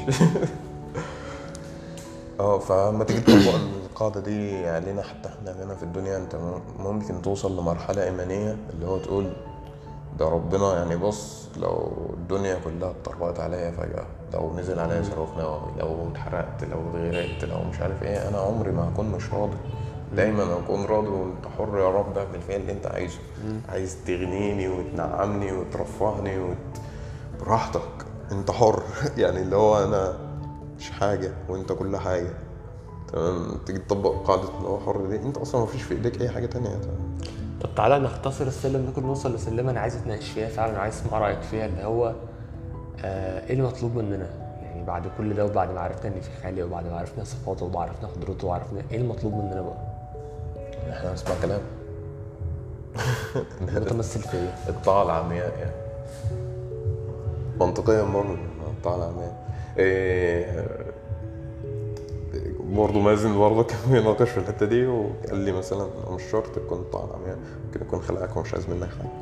فما تيجي تطبق القاعدة دي علينا حتى احنا هنا في الدنيا، انت ممكن توصل لمرحلة إيمانية اللي هو تقول ده ربنا، يعني بص لو الدنيا كلها اتطربقت عليا فجأة، لو نزل عليا صاروخ نووي، لو اتحرقت، لو اتغرقت، لو مش عارف انا عمري ما هكون مش راضي. دايما اكون راضي وانت حر يا رب، اعمل فيا اللي انت عايزه. عايز تغنيني وتنعمني وترفعني براحتك، انت حر. يعني اللي هو انا مش حاجه وانت كل حاجه، تمام. تيجي تطبق قاعده اللي هو حر دي، انت اصلا ما فيش في ايديك اي حاجه تانية، تمام. طب تعالى نختصر السلم ده كله، نوصل لسلمه انا عايز اتناقش فيها فعلا، عايز اسمع رايك فيها، اللي هو ايه المطلوب مننا يعني بعد كل ده، وبعد ما عرفنا ان في خالق، وبعد ما عرفنا صفاته، وبعد ما عرفنا قدرته، وعرفنا ايه المطلوب مننا بقى. احنا نسمع كلام. متمثل في ايه؟ الطاعة العمياء يعني، منطقيا برضه الطاعة العمياء. برضه مازن برضه كان بيناقش في الحتة دي، وقال لي مثلا مش شرط تكون الطاعة العمياء، ممكن يكون خلقك ومش عايز منك حاجة.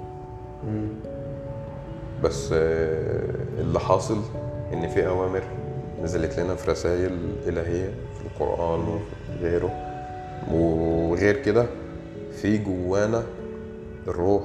بس اللي حاصل إن في أوامر نزلت لنا في رسائل إلهية في القرآن وفي غيره، وغير كده في جوانا الروح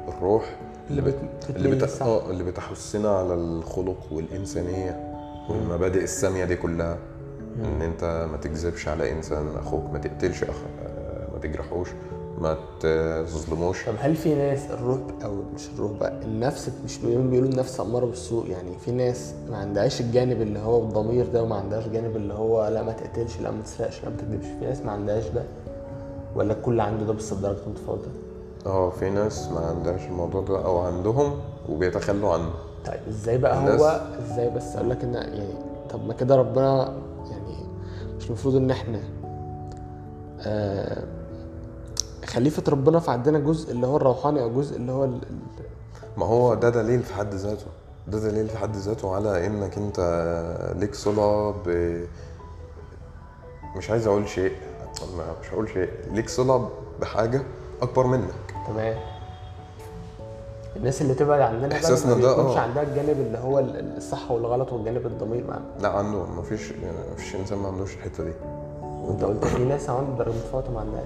اللي بتحثنا على الخلق والإنسانية والمبادئ السامية دي كلها. ان انت ما تكذبش على انسان اخوك، ما تقتلش ما تجرحوش، ما تظلموش. طب هل في ناس الروح او مش الروح بقى، النفس، مش بيقولوا النفس اماره بالسوء، يعني في ناس ما عندهاش الجانب اللي هو الضمير ده، وما عندهاش جانب اللي هو لا ما تقتلش لا ما تسرقش لا ما تكذبش، في ناس ما عندهاش ده ولا الكل عنده ده بس بدرجه متفاوته؟ في ناس ما عندهاش الموضوع ده او عندهم وبيتخلوا عنه. طيب ازاي بقى هو ازاي؟ بس اقول لك ان يعني طب ما كده ربنا يعني مش المفروض ان احنا خليفة ربنا في عندنا جزء اللي هو الروحاني او جزء اللي هو ما هو ده دليل في حد ذاته، ده دليل في حد ذاته على انك انت ليك صلة مش عايز اقول شيء، مش هقول شيء، ليك صلة بحاجة اكبر منك. تمام. الناس اللي تبعد عننا احساسنا ده ده مش عندها الجانب اللي هو الصح والغلط والجانب الضمير معنا. لا عنده، مفيش انسان ما عندوش الحتة دي. وانت قلت في ناس عنده درجة متفاوتة ما عندهاش.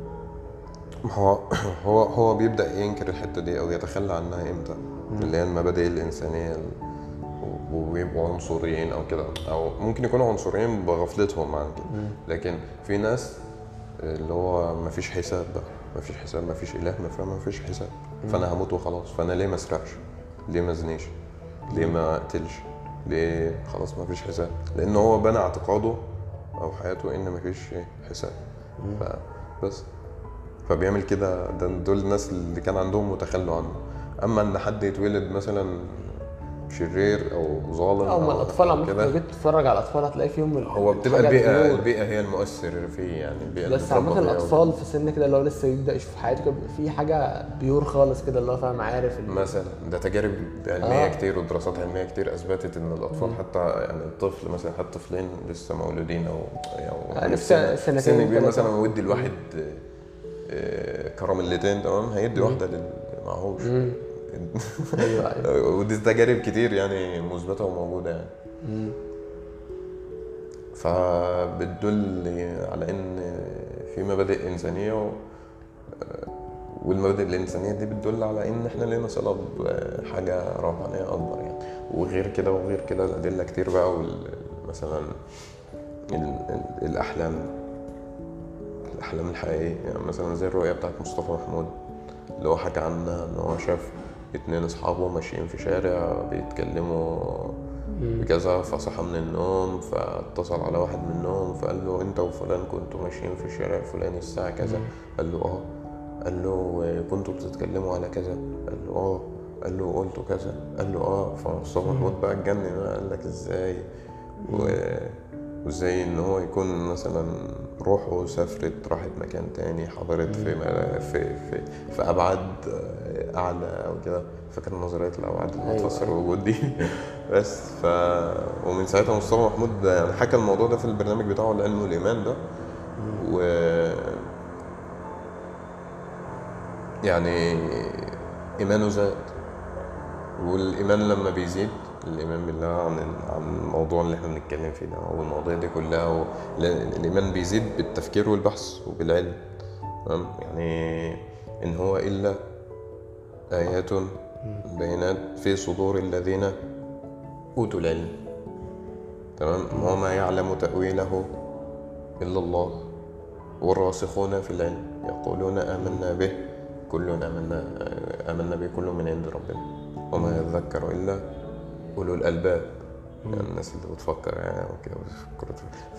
هو بيبدأ ينكر الحتة دي او يتخلى عنها امتى؟ اللي هي المبادئ الإنسانية، وبيبقوا عنصريين او كده، او ممكن يكونوا عنصريين بغفلتهم عن كده. لكن في ناس اللي هو مفيش حساب بقى، مفيش حساب، مفيش اله، مفيش حساب. فانا هموت وخلاص، فانا ليه ما اسرقش، ليه ما ازنيش، ليه ما اقتلش، ليه؟ خلاص مفيش حساب، لان هو بنى اعتقاده او حياته ان مفيش حساب. فبس فبيعمل كده. دول الناس اللي كان عندهم وتخلوا عنه. اما ان حد يتولد مثلا شرير او ظالم او ما الاطفال عم جيت تتفرج على الاطفال هتلاقي فيهم هو بتبقى البيئه هي المؤثر فيه، يعني البيئه بس عامه الاطفال في سن كده اللي هو لسه يبدا يشوف حياته كده في حاجه بيور خالص كده اللي هو فاهم عارف مثلا. ده تجارب علميه كتير ودراسات علميه كتير اثبتت ان الاطفال حتى يعني الطفل مثلا، حتى طفلين لسه مولودين او يعني سنتين سن كبير مثلا ودي الواحد كراميلتين تمام، هيدي واحده اللي معهوش. ايوه ودي تجارب كتير يعني مثبته وموجوده يعني. فبتدل على ان في مبادئ انسانيه، والمبادئ الانسانيه دي بتدل على ان احنا لينا صله بحاجه روحانيه اكبر يعني. وغير كده الادله كتير بقى. مثلا الاحلام الحقيقيه يعني، مثلا زي الرؤيه بتاعت مصطفى محمود اللي هو حكى عنها ان هو شاف 2 اصحابه ماشيين في شارع بيتكلموا بكذا، فصحى من النوم فاتصل على واحد منهم فقال له انت وفلان كنتوا ماشيين في الشارع الفلاني الساعه كذا. قال له قال له كنتوا بتتكلموا على كذا؟ قال له قال له قلتوا كذا؟ قال له فمصطفى محمود بقى اتجنن، قال لك ازاي وازاي ان هو يكون مثلا روحه سافرت راحت مكان تاني، حضرت في ابعاد اعلى او كده. فاكر نظريه الابعاد اللي بتفسر الوجود دي. بس ومن ساعتها مصطفى محمود يعني حكى الموضوع ده في البرنامج بتاعه العلم والايمان ده. و يعني ايمانه زاد، والايمان لما بيزيد، الايمان بالله عن الموضوع اللي احنا بنتكلم فيه ده او المواضيع دي كلها، الايمان بيزيد بالتفكير والبحث وبالعلم. تمام يعني ان هو الا ايات بينات في صدور الذين اوتوا العلم. تمام. وما يعلم تاويله الا الله والراسخون في العلم يقولون آمنا به كل آمنا به كل من عند ربنا وما يذكر إلا أولو الألباب. يعني الناس اللي بتفكر يعني وكده ف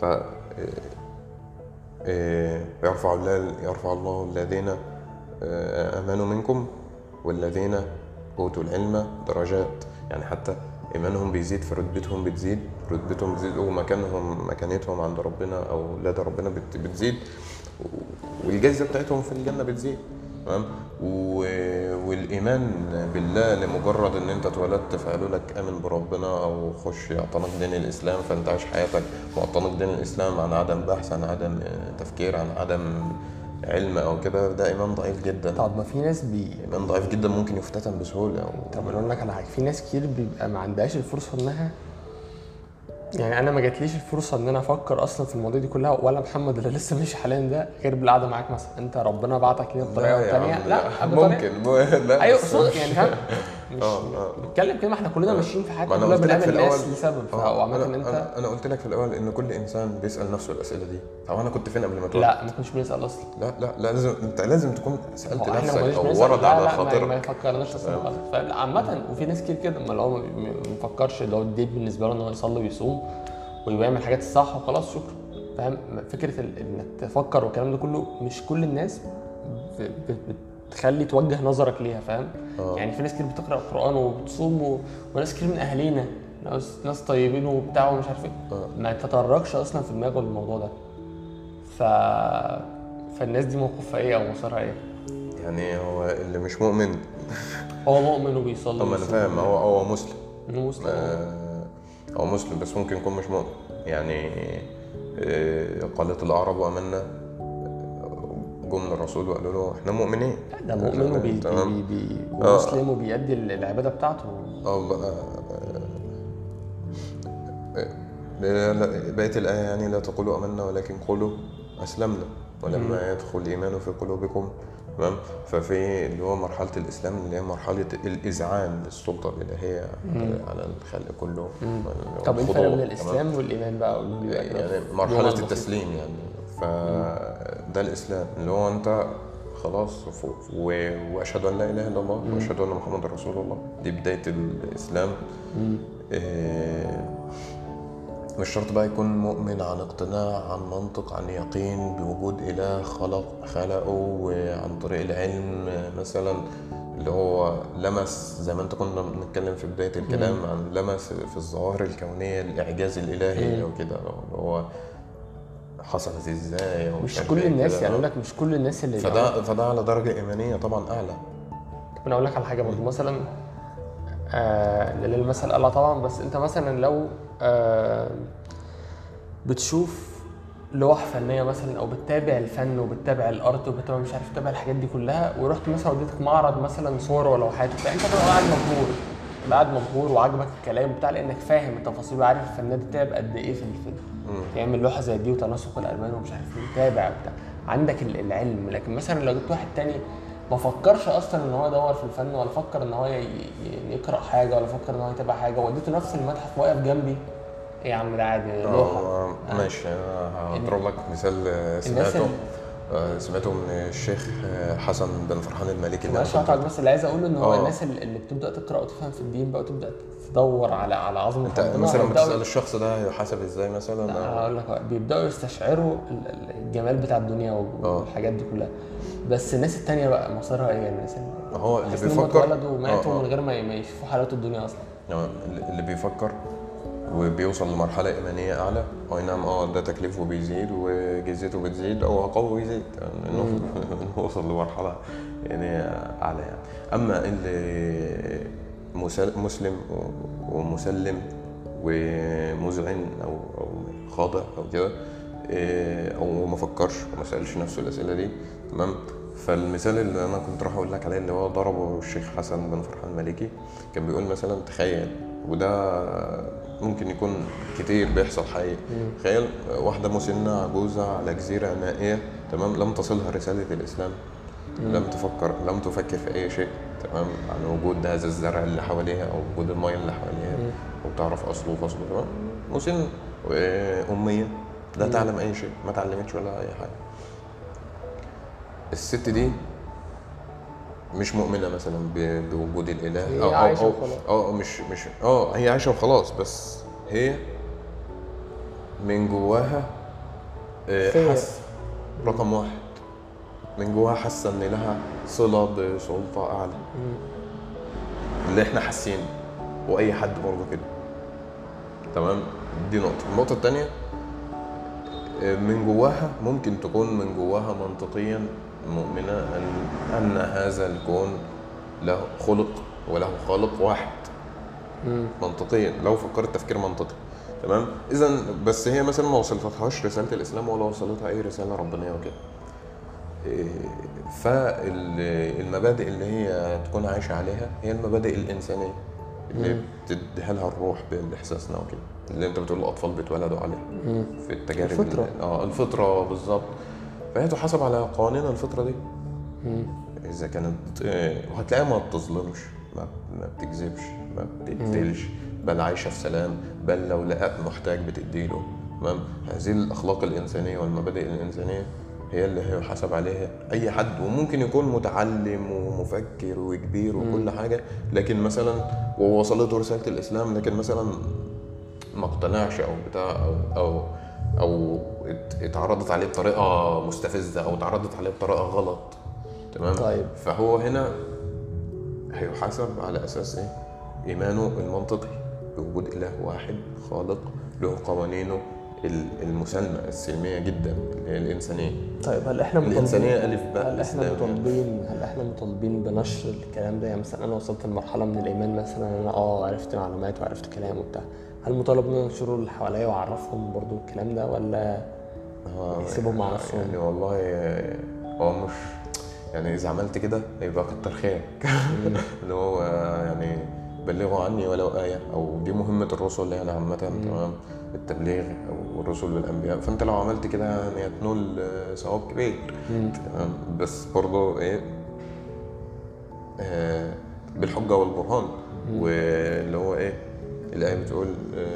يرفع الله الذين آمنوا منكم والذين أوتوا العلم درجات. يعني حتى إيمانهم بيزيد فرتبتهم بتزيد، ومكانتهم عند ربنا أو لدى ربنا بتزيد. والجائزه بتاعتهم في الجنه بتزيد. تمام. والايمان بالله لمجرد ان انت اتولدت فقالوا لك امن بربنا او خش اعتنق دين الاسلام، فانت عايش حياتك معتنق دين الاسلام عن عدم بحث، عن عدم تفكير، عن عدم علم او كده، ده ايمان ضعيف جدا. طب ما في ناس ايمان ضعيف جدا ممكن يفتتن بسهوله طب اقول لك على حاجه، في ناس كتير بيبقى ما عندهاش الفرصه انها، يعني انا ما جاتليش الفرصه ان انا افكر اصلا في المواضيع دي كلها، ولا محمد اللي لسه ماشي حاليا ده، غير بالقعده معاك مثلا. انت ربنا بعتك كده بطريقه ثانيه. لا ممكن لا ايوه بس صدق يعني فاهم. مش اه بنتكلم كده، ما احنا كلنا ماشيين في حياتنا ما كلنا انا قلت لك في بنقابل الاول ناس لسبب. وعامه انت انا قلت لك في الاول ان كل انسان بيسال نفسه الاسئله دي. طب انا كنت فين قبل ما اتولد؟ لا ما كنتش بنسال اصلا. لا لازم، انت لازم تكون سالت هو احنا نفسك ما كناش او بنسال. ورد لا على لا خاطرك. ما يفكرناش اصلا خالص. فاهم. عامه وفي ناس كتير كده، ما هو ما بيفكرش، اللي هو الدين بالنسبه له ان هو يصلي ويصوم ويعمل الحاجات الصح وخلاص شكرا. فاهم. فكره انك تفكر والكلام ده كله مش كل الناس بتخلي توجه نظرك ليها. فاهم. يعني في ناس كتير بتقرا القران وبتصوم وناس كتير من اهالينا ناس طيبين وبتاع ومش عارف ايه، ما تتطرقش اصلا في دماغه الموضوع ده. فالناس دي موقفها ايه او مصيرها ايه؟ يعني هو اللي مش مؤمن هو مؤمن وبيصلي. طب انا فاهم، هو مسلم. مسلم. هو مسلم بس ممكن يكون مش مؤمن. يعني قالت الاعراب امنا، جم للرسول وقالوا له احنا مؤمنين. ده مؤمن ومسلم وبيأدي العباده بتاعته. بقى بقيت الآية يعني لا تقولوا آمنا ولكن قولوا أسلمنا ولما يدخل الإيمان في قلوبكم. تمام. ففي اللي هو مرحلة الإسلام اللي هي مرحلة الإذعان للسلطة الإلهية على الخلق كله. طب إيه الفرق بين الإسلام والإيمان بقى؟ يعني مرحلة التسليم يعني. فده الإسلام اللي هو أنت خلاص وأشهد أن لا إله إلا الله وأشهد أن محمد رسول الله. دي بداية الإسلام. مش شرط بقى يكون مؤمن عن اقتناع، عن منطق، عن يقين بوجود إله خلقه، وعن طريق العلم مثلا اللي هو لمس زي ما انت كنا بنتكلم في بداية الكلام عن لمس في الظواهر الكونية الإعجاز الإلهي أو كده، اللي هو حصلت ازاي. مش كل الناس يعني اقول لك مش كل الناس اللي فده على درجة إيمانية طبعا أعلى. انا اقول لك على حاجة برضه مثلا للمثل الله طبعا، بس انت مثلا لو بتشوف لوح فنيه مثلا او بتتابع الفن وبتتابع الارت وبتتابع مش عارف تتابع الحاجات دي كلها، ورحت مثلا وديتك معرض مثلا صور ولا لوحات بتاع، انت بتبقى قاعد مبهور وعاجبك الكلام بتاع، لانك فاهم التفاصيل وعارف الفنان ده تعب قد ايه في الفيلم يعمل لوحه زي دي وتناسق الالوان ومش عارف ايه، تابع بتاع عندك العلم. لكن مثلا لو جبت واحد تاني ما فكرش اصلا ان هو يدور في الفن ولا فكر ان هو يقرا حاجه ولا فكر ان هو يتابع حاجه، وديته نفس المتحف واقف جنبي، ايه يا عم ده عادي لوحه. ماشي. هضرب لك مثال سمعته من الشيخ حسن بن فرحان المالكي. بس اللي عايز اقوله ان هو الناس اللي بتبدا تقرا وتفهم في الدين بقى وتبدا تدور على عظمه انت مثلا بتسال الشخص ده هيحاسب ازاي مثلا؟ هقول لك بيبداوا يستشعروا الجمال بتاع الدنيا والحاجات دي كلها. بس الناس التانية بقى مصيرها ايه؟ الناس هو اللي بيفكر اتولدوا وماتوا من غير ما يشوفوا حلاوه الدنيا اصلا. اللي بيفكر وبيوصل لمرحله ايمانيه اعلى، اي نعم ده تكليفه بيزيد وجزيته بتزيد او عقابه بيزيد، انه وصل لمرحله يعني اعلى يعني. اما اللي مسلم ومسلم ومذعن او خاضع او كده، او ما فكرش وما سالش نفسه الاسئله دي، تمام. فالمثال اللي انا كنت راح اقول لك عليه اللي هو ضربه الشيخ حسن بن فرحان المالكي، كان بيقول مثلا تخيل، وده ممكن يكون كتير بيحصل حقيقي، تخيل واحده مسنه عجوزه على جزيره نائيه، تمام، لم تصلها رساله الاسلام، لم تفكر في اي شيء، تمام، عن وجود هذا الزرع اللي حواليها او وجود الميه اللي حواليها، وبتعرف اصله وفصله، تمام، مسنه واميه لا تعلم اي شيء، ما تعلمتش ولا اي حاجه. الست دي مش مؤمنه مثلا بوجود الاله، هي عايشه وخلاص. مش هي عايشه وخلاص، بس هي من جواها حس رقم واحد، من جواها حاسه ان لها صله بسلطه اعلى، اللي احنا حاسين، واي حد برضه كده، تمام. دي نقطه. النقطه الثانيه من جواها ممكن تكون من جواها منطقيا مؤمنة أن هذا الكون له خلق وله خالق واحد. منطقيا لو فكرت تفكير منطقي، تمام. إذا بس هي مثلا ما وصلتهاش رسالة الإسلام ولا وصلتها أي رسالة ربانية وكده. فالمبادئ اللي هي تكون عايشة عليها هي المبادئ الإنسانية اللي بتديها لها الروح بإحساسنا وكده، اللي انت بتقول الأطفال بيتولدوا عليها في التجارب. الفطرة. الفطرة بالظبط. فهي تحاسب على قوانين الفطرة دي. إذا كانت وهتلاقيها ما بتظلمش، ما بتكذبش، ما بتقتلش، بل عايشة في سلام، بل لو لقت محتاج بتديله، تمام. هذه الأخلاق الإنسانية والمبادئ الإنسانية هي اللي هيحاسب عليها أي حد. وممكن يكون متعلم ومفكر وكبير وكل حاجة، لكن مثلا ووصلته رسالة الإسلام لكن مثلا ما اقتنعش أو بتاع أو اتعرضت عليه بطريقة مستفزة أو اتعرضت عليه بطريقة غلط، تمام. طيب. فهو هنا هيحاسب على أساس إيه؟ إيمانه المنطقي بوجود إله واحد خالق له قوانينه المسالمة السلمية جدا اللي هي الإنسانية. طيب هل احنا الإنسانية ألف باء هل احنا مطالبين بنشر الكلام ده؟ يعني مثلا انا وصلت لمرحله من الايمان مثلا، انا عرفت معلومات وعرفت كلام وبتاع، هل مطالب ان انشره اللي حواليا واعرفهم برضو الكلام ده، ولا يسيبهم مع نفسهم؟ يعني والله هو مش يعني إذا عملت كده يبقى كتر خيرك. اللي هو يعني بلغوا عني ولو آية، أو دي مهمة الرسل يعني عامة، تمام، التبليغ أو الرسل والأنبياء. فأنت لو عملت كده يعني هتنول ثواب كبير، تمام. بس برضو إيه بالحجة والبرهان. واللي هو إيه الآية بتقول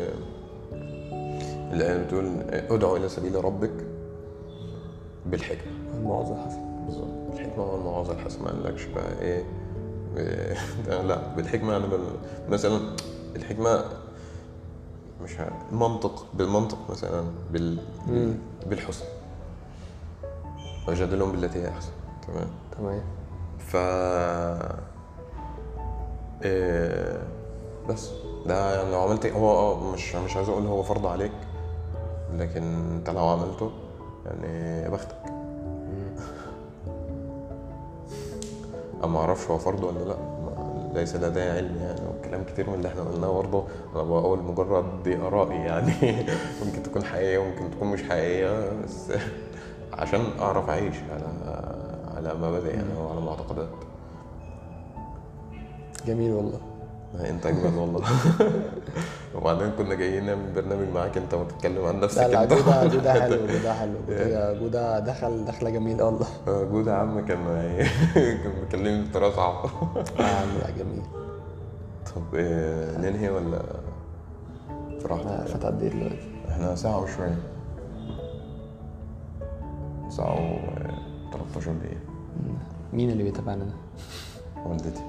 ادعو إلى سبيل ربك بالحكمة الموعظة الحسنة. بالظبط، الحكمة والموعظة الحسنة. ما قالكش بقى إيه لا بالحكمة يعني مثلا الحكمة مش المنطق، بالمنطق مثلا بالحسن، وجادلهم بالتي هي أحسن، تمام. ف بس ده يعني لو عملت هو مش عايز اقول هو فرض عليك، لكن انت لو عملته يعني يا بختك. اما اعرفش هو فرض ولا لا، ليس لدي علم يعني، وكلام كتير من اللي احنا قلناه برضه انا بقول مجرد بآرائي يعني. ممكن تكون حقيقية وممكن تكون مش حقيقية، بس عشان اعرف اعيش على مبادئ يعني وعلى معتقدات. جميل والله. انت اجمل والله. وبعدين كنا جايين نعمل برنامج معاك انت وتتكلم عن نفسك. لا جودة حلو، جودة دخلة جميلة والله. جودة عم كان بيكلمني بطريقة صعبة. لا جميل. طب ننهي ولا فرحت؟ فات قد ايه دلوقتي؟ احنا ساعة وشوية، ساعة و13 دقيقة. مين اللي بيتابعنا ده؟ والدتي.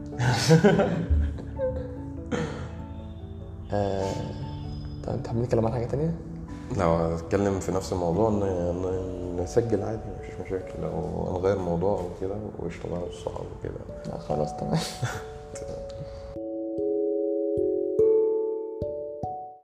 طيب تحب نتكلم عن حاجة تانية؟ لو هتكلم في نفس الموضوع نسجل عادي مفيش مشاكل، لو نغير موضوع او كده واشتغل الصعب وكده. خلاص تمام.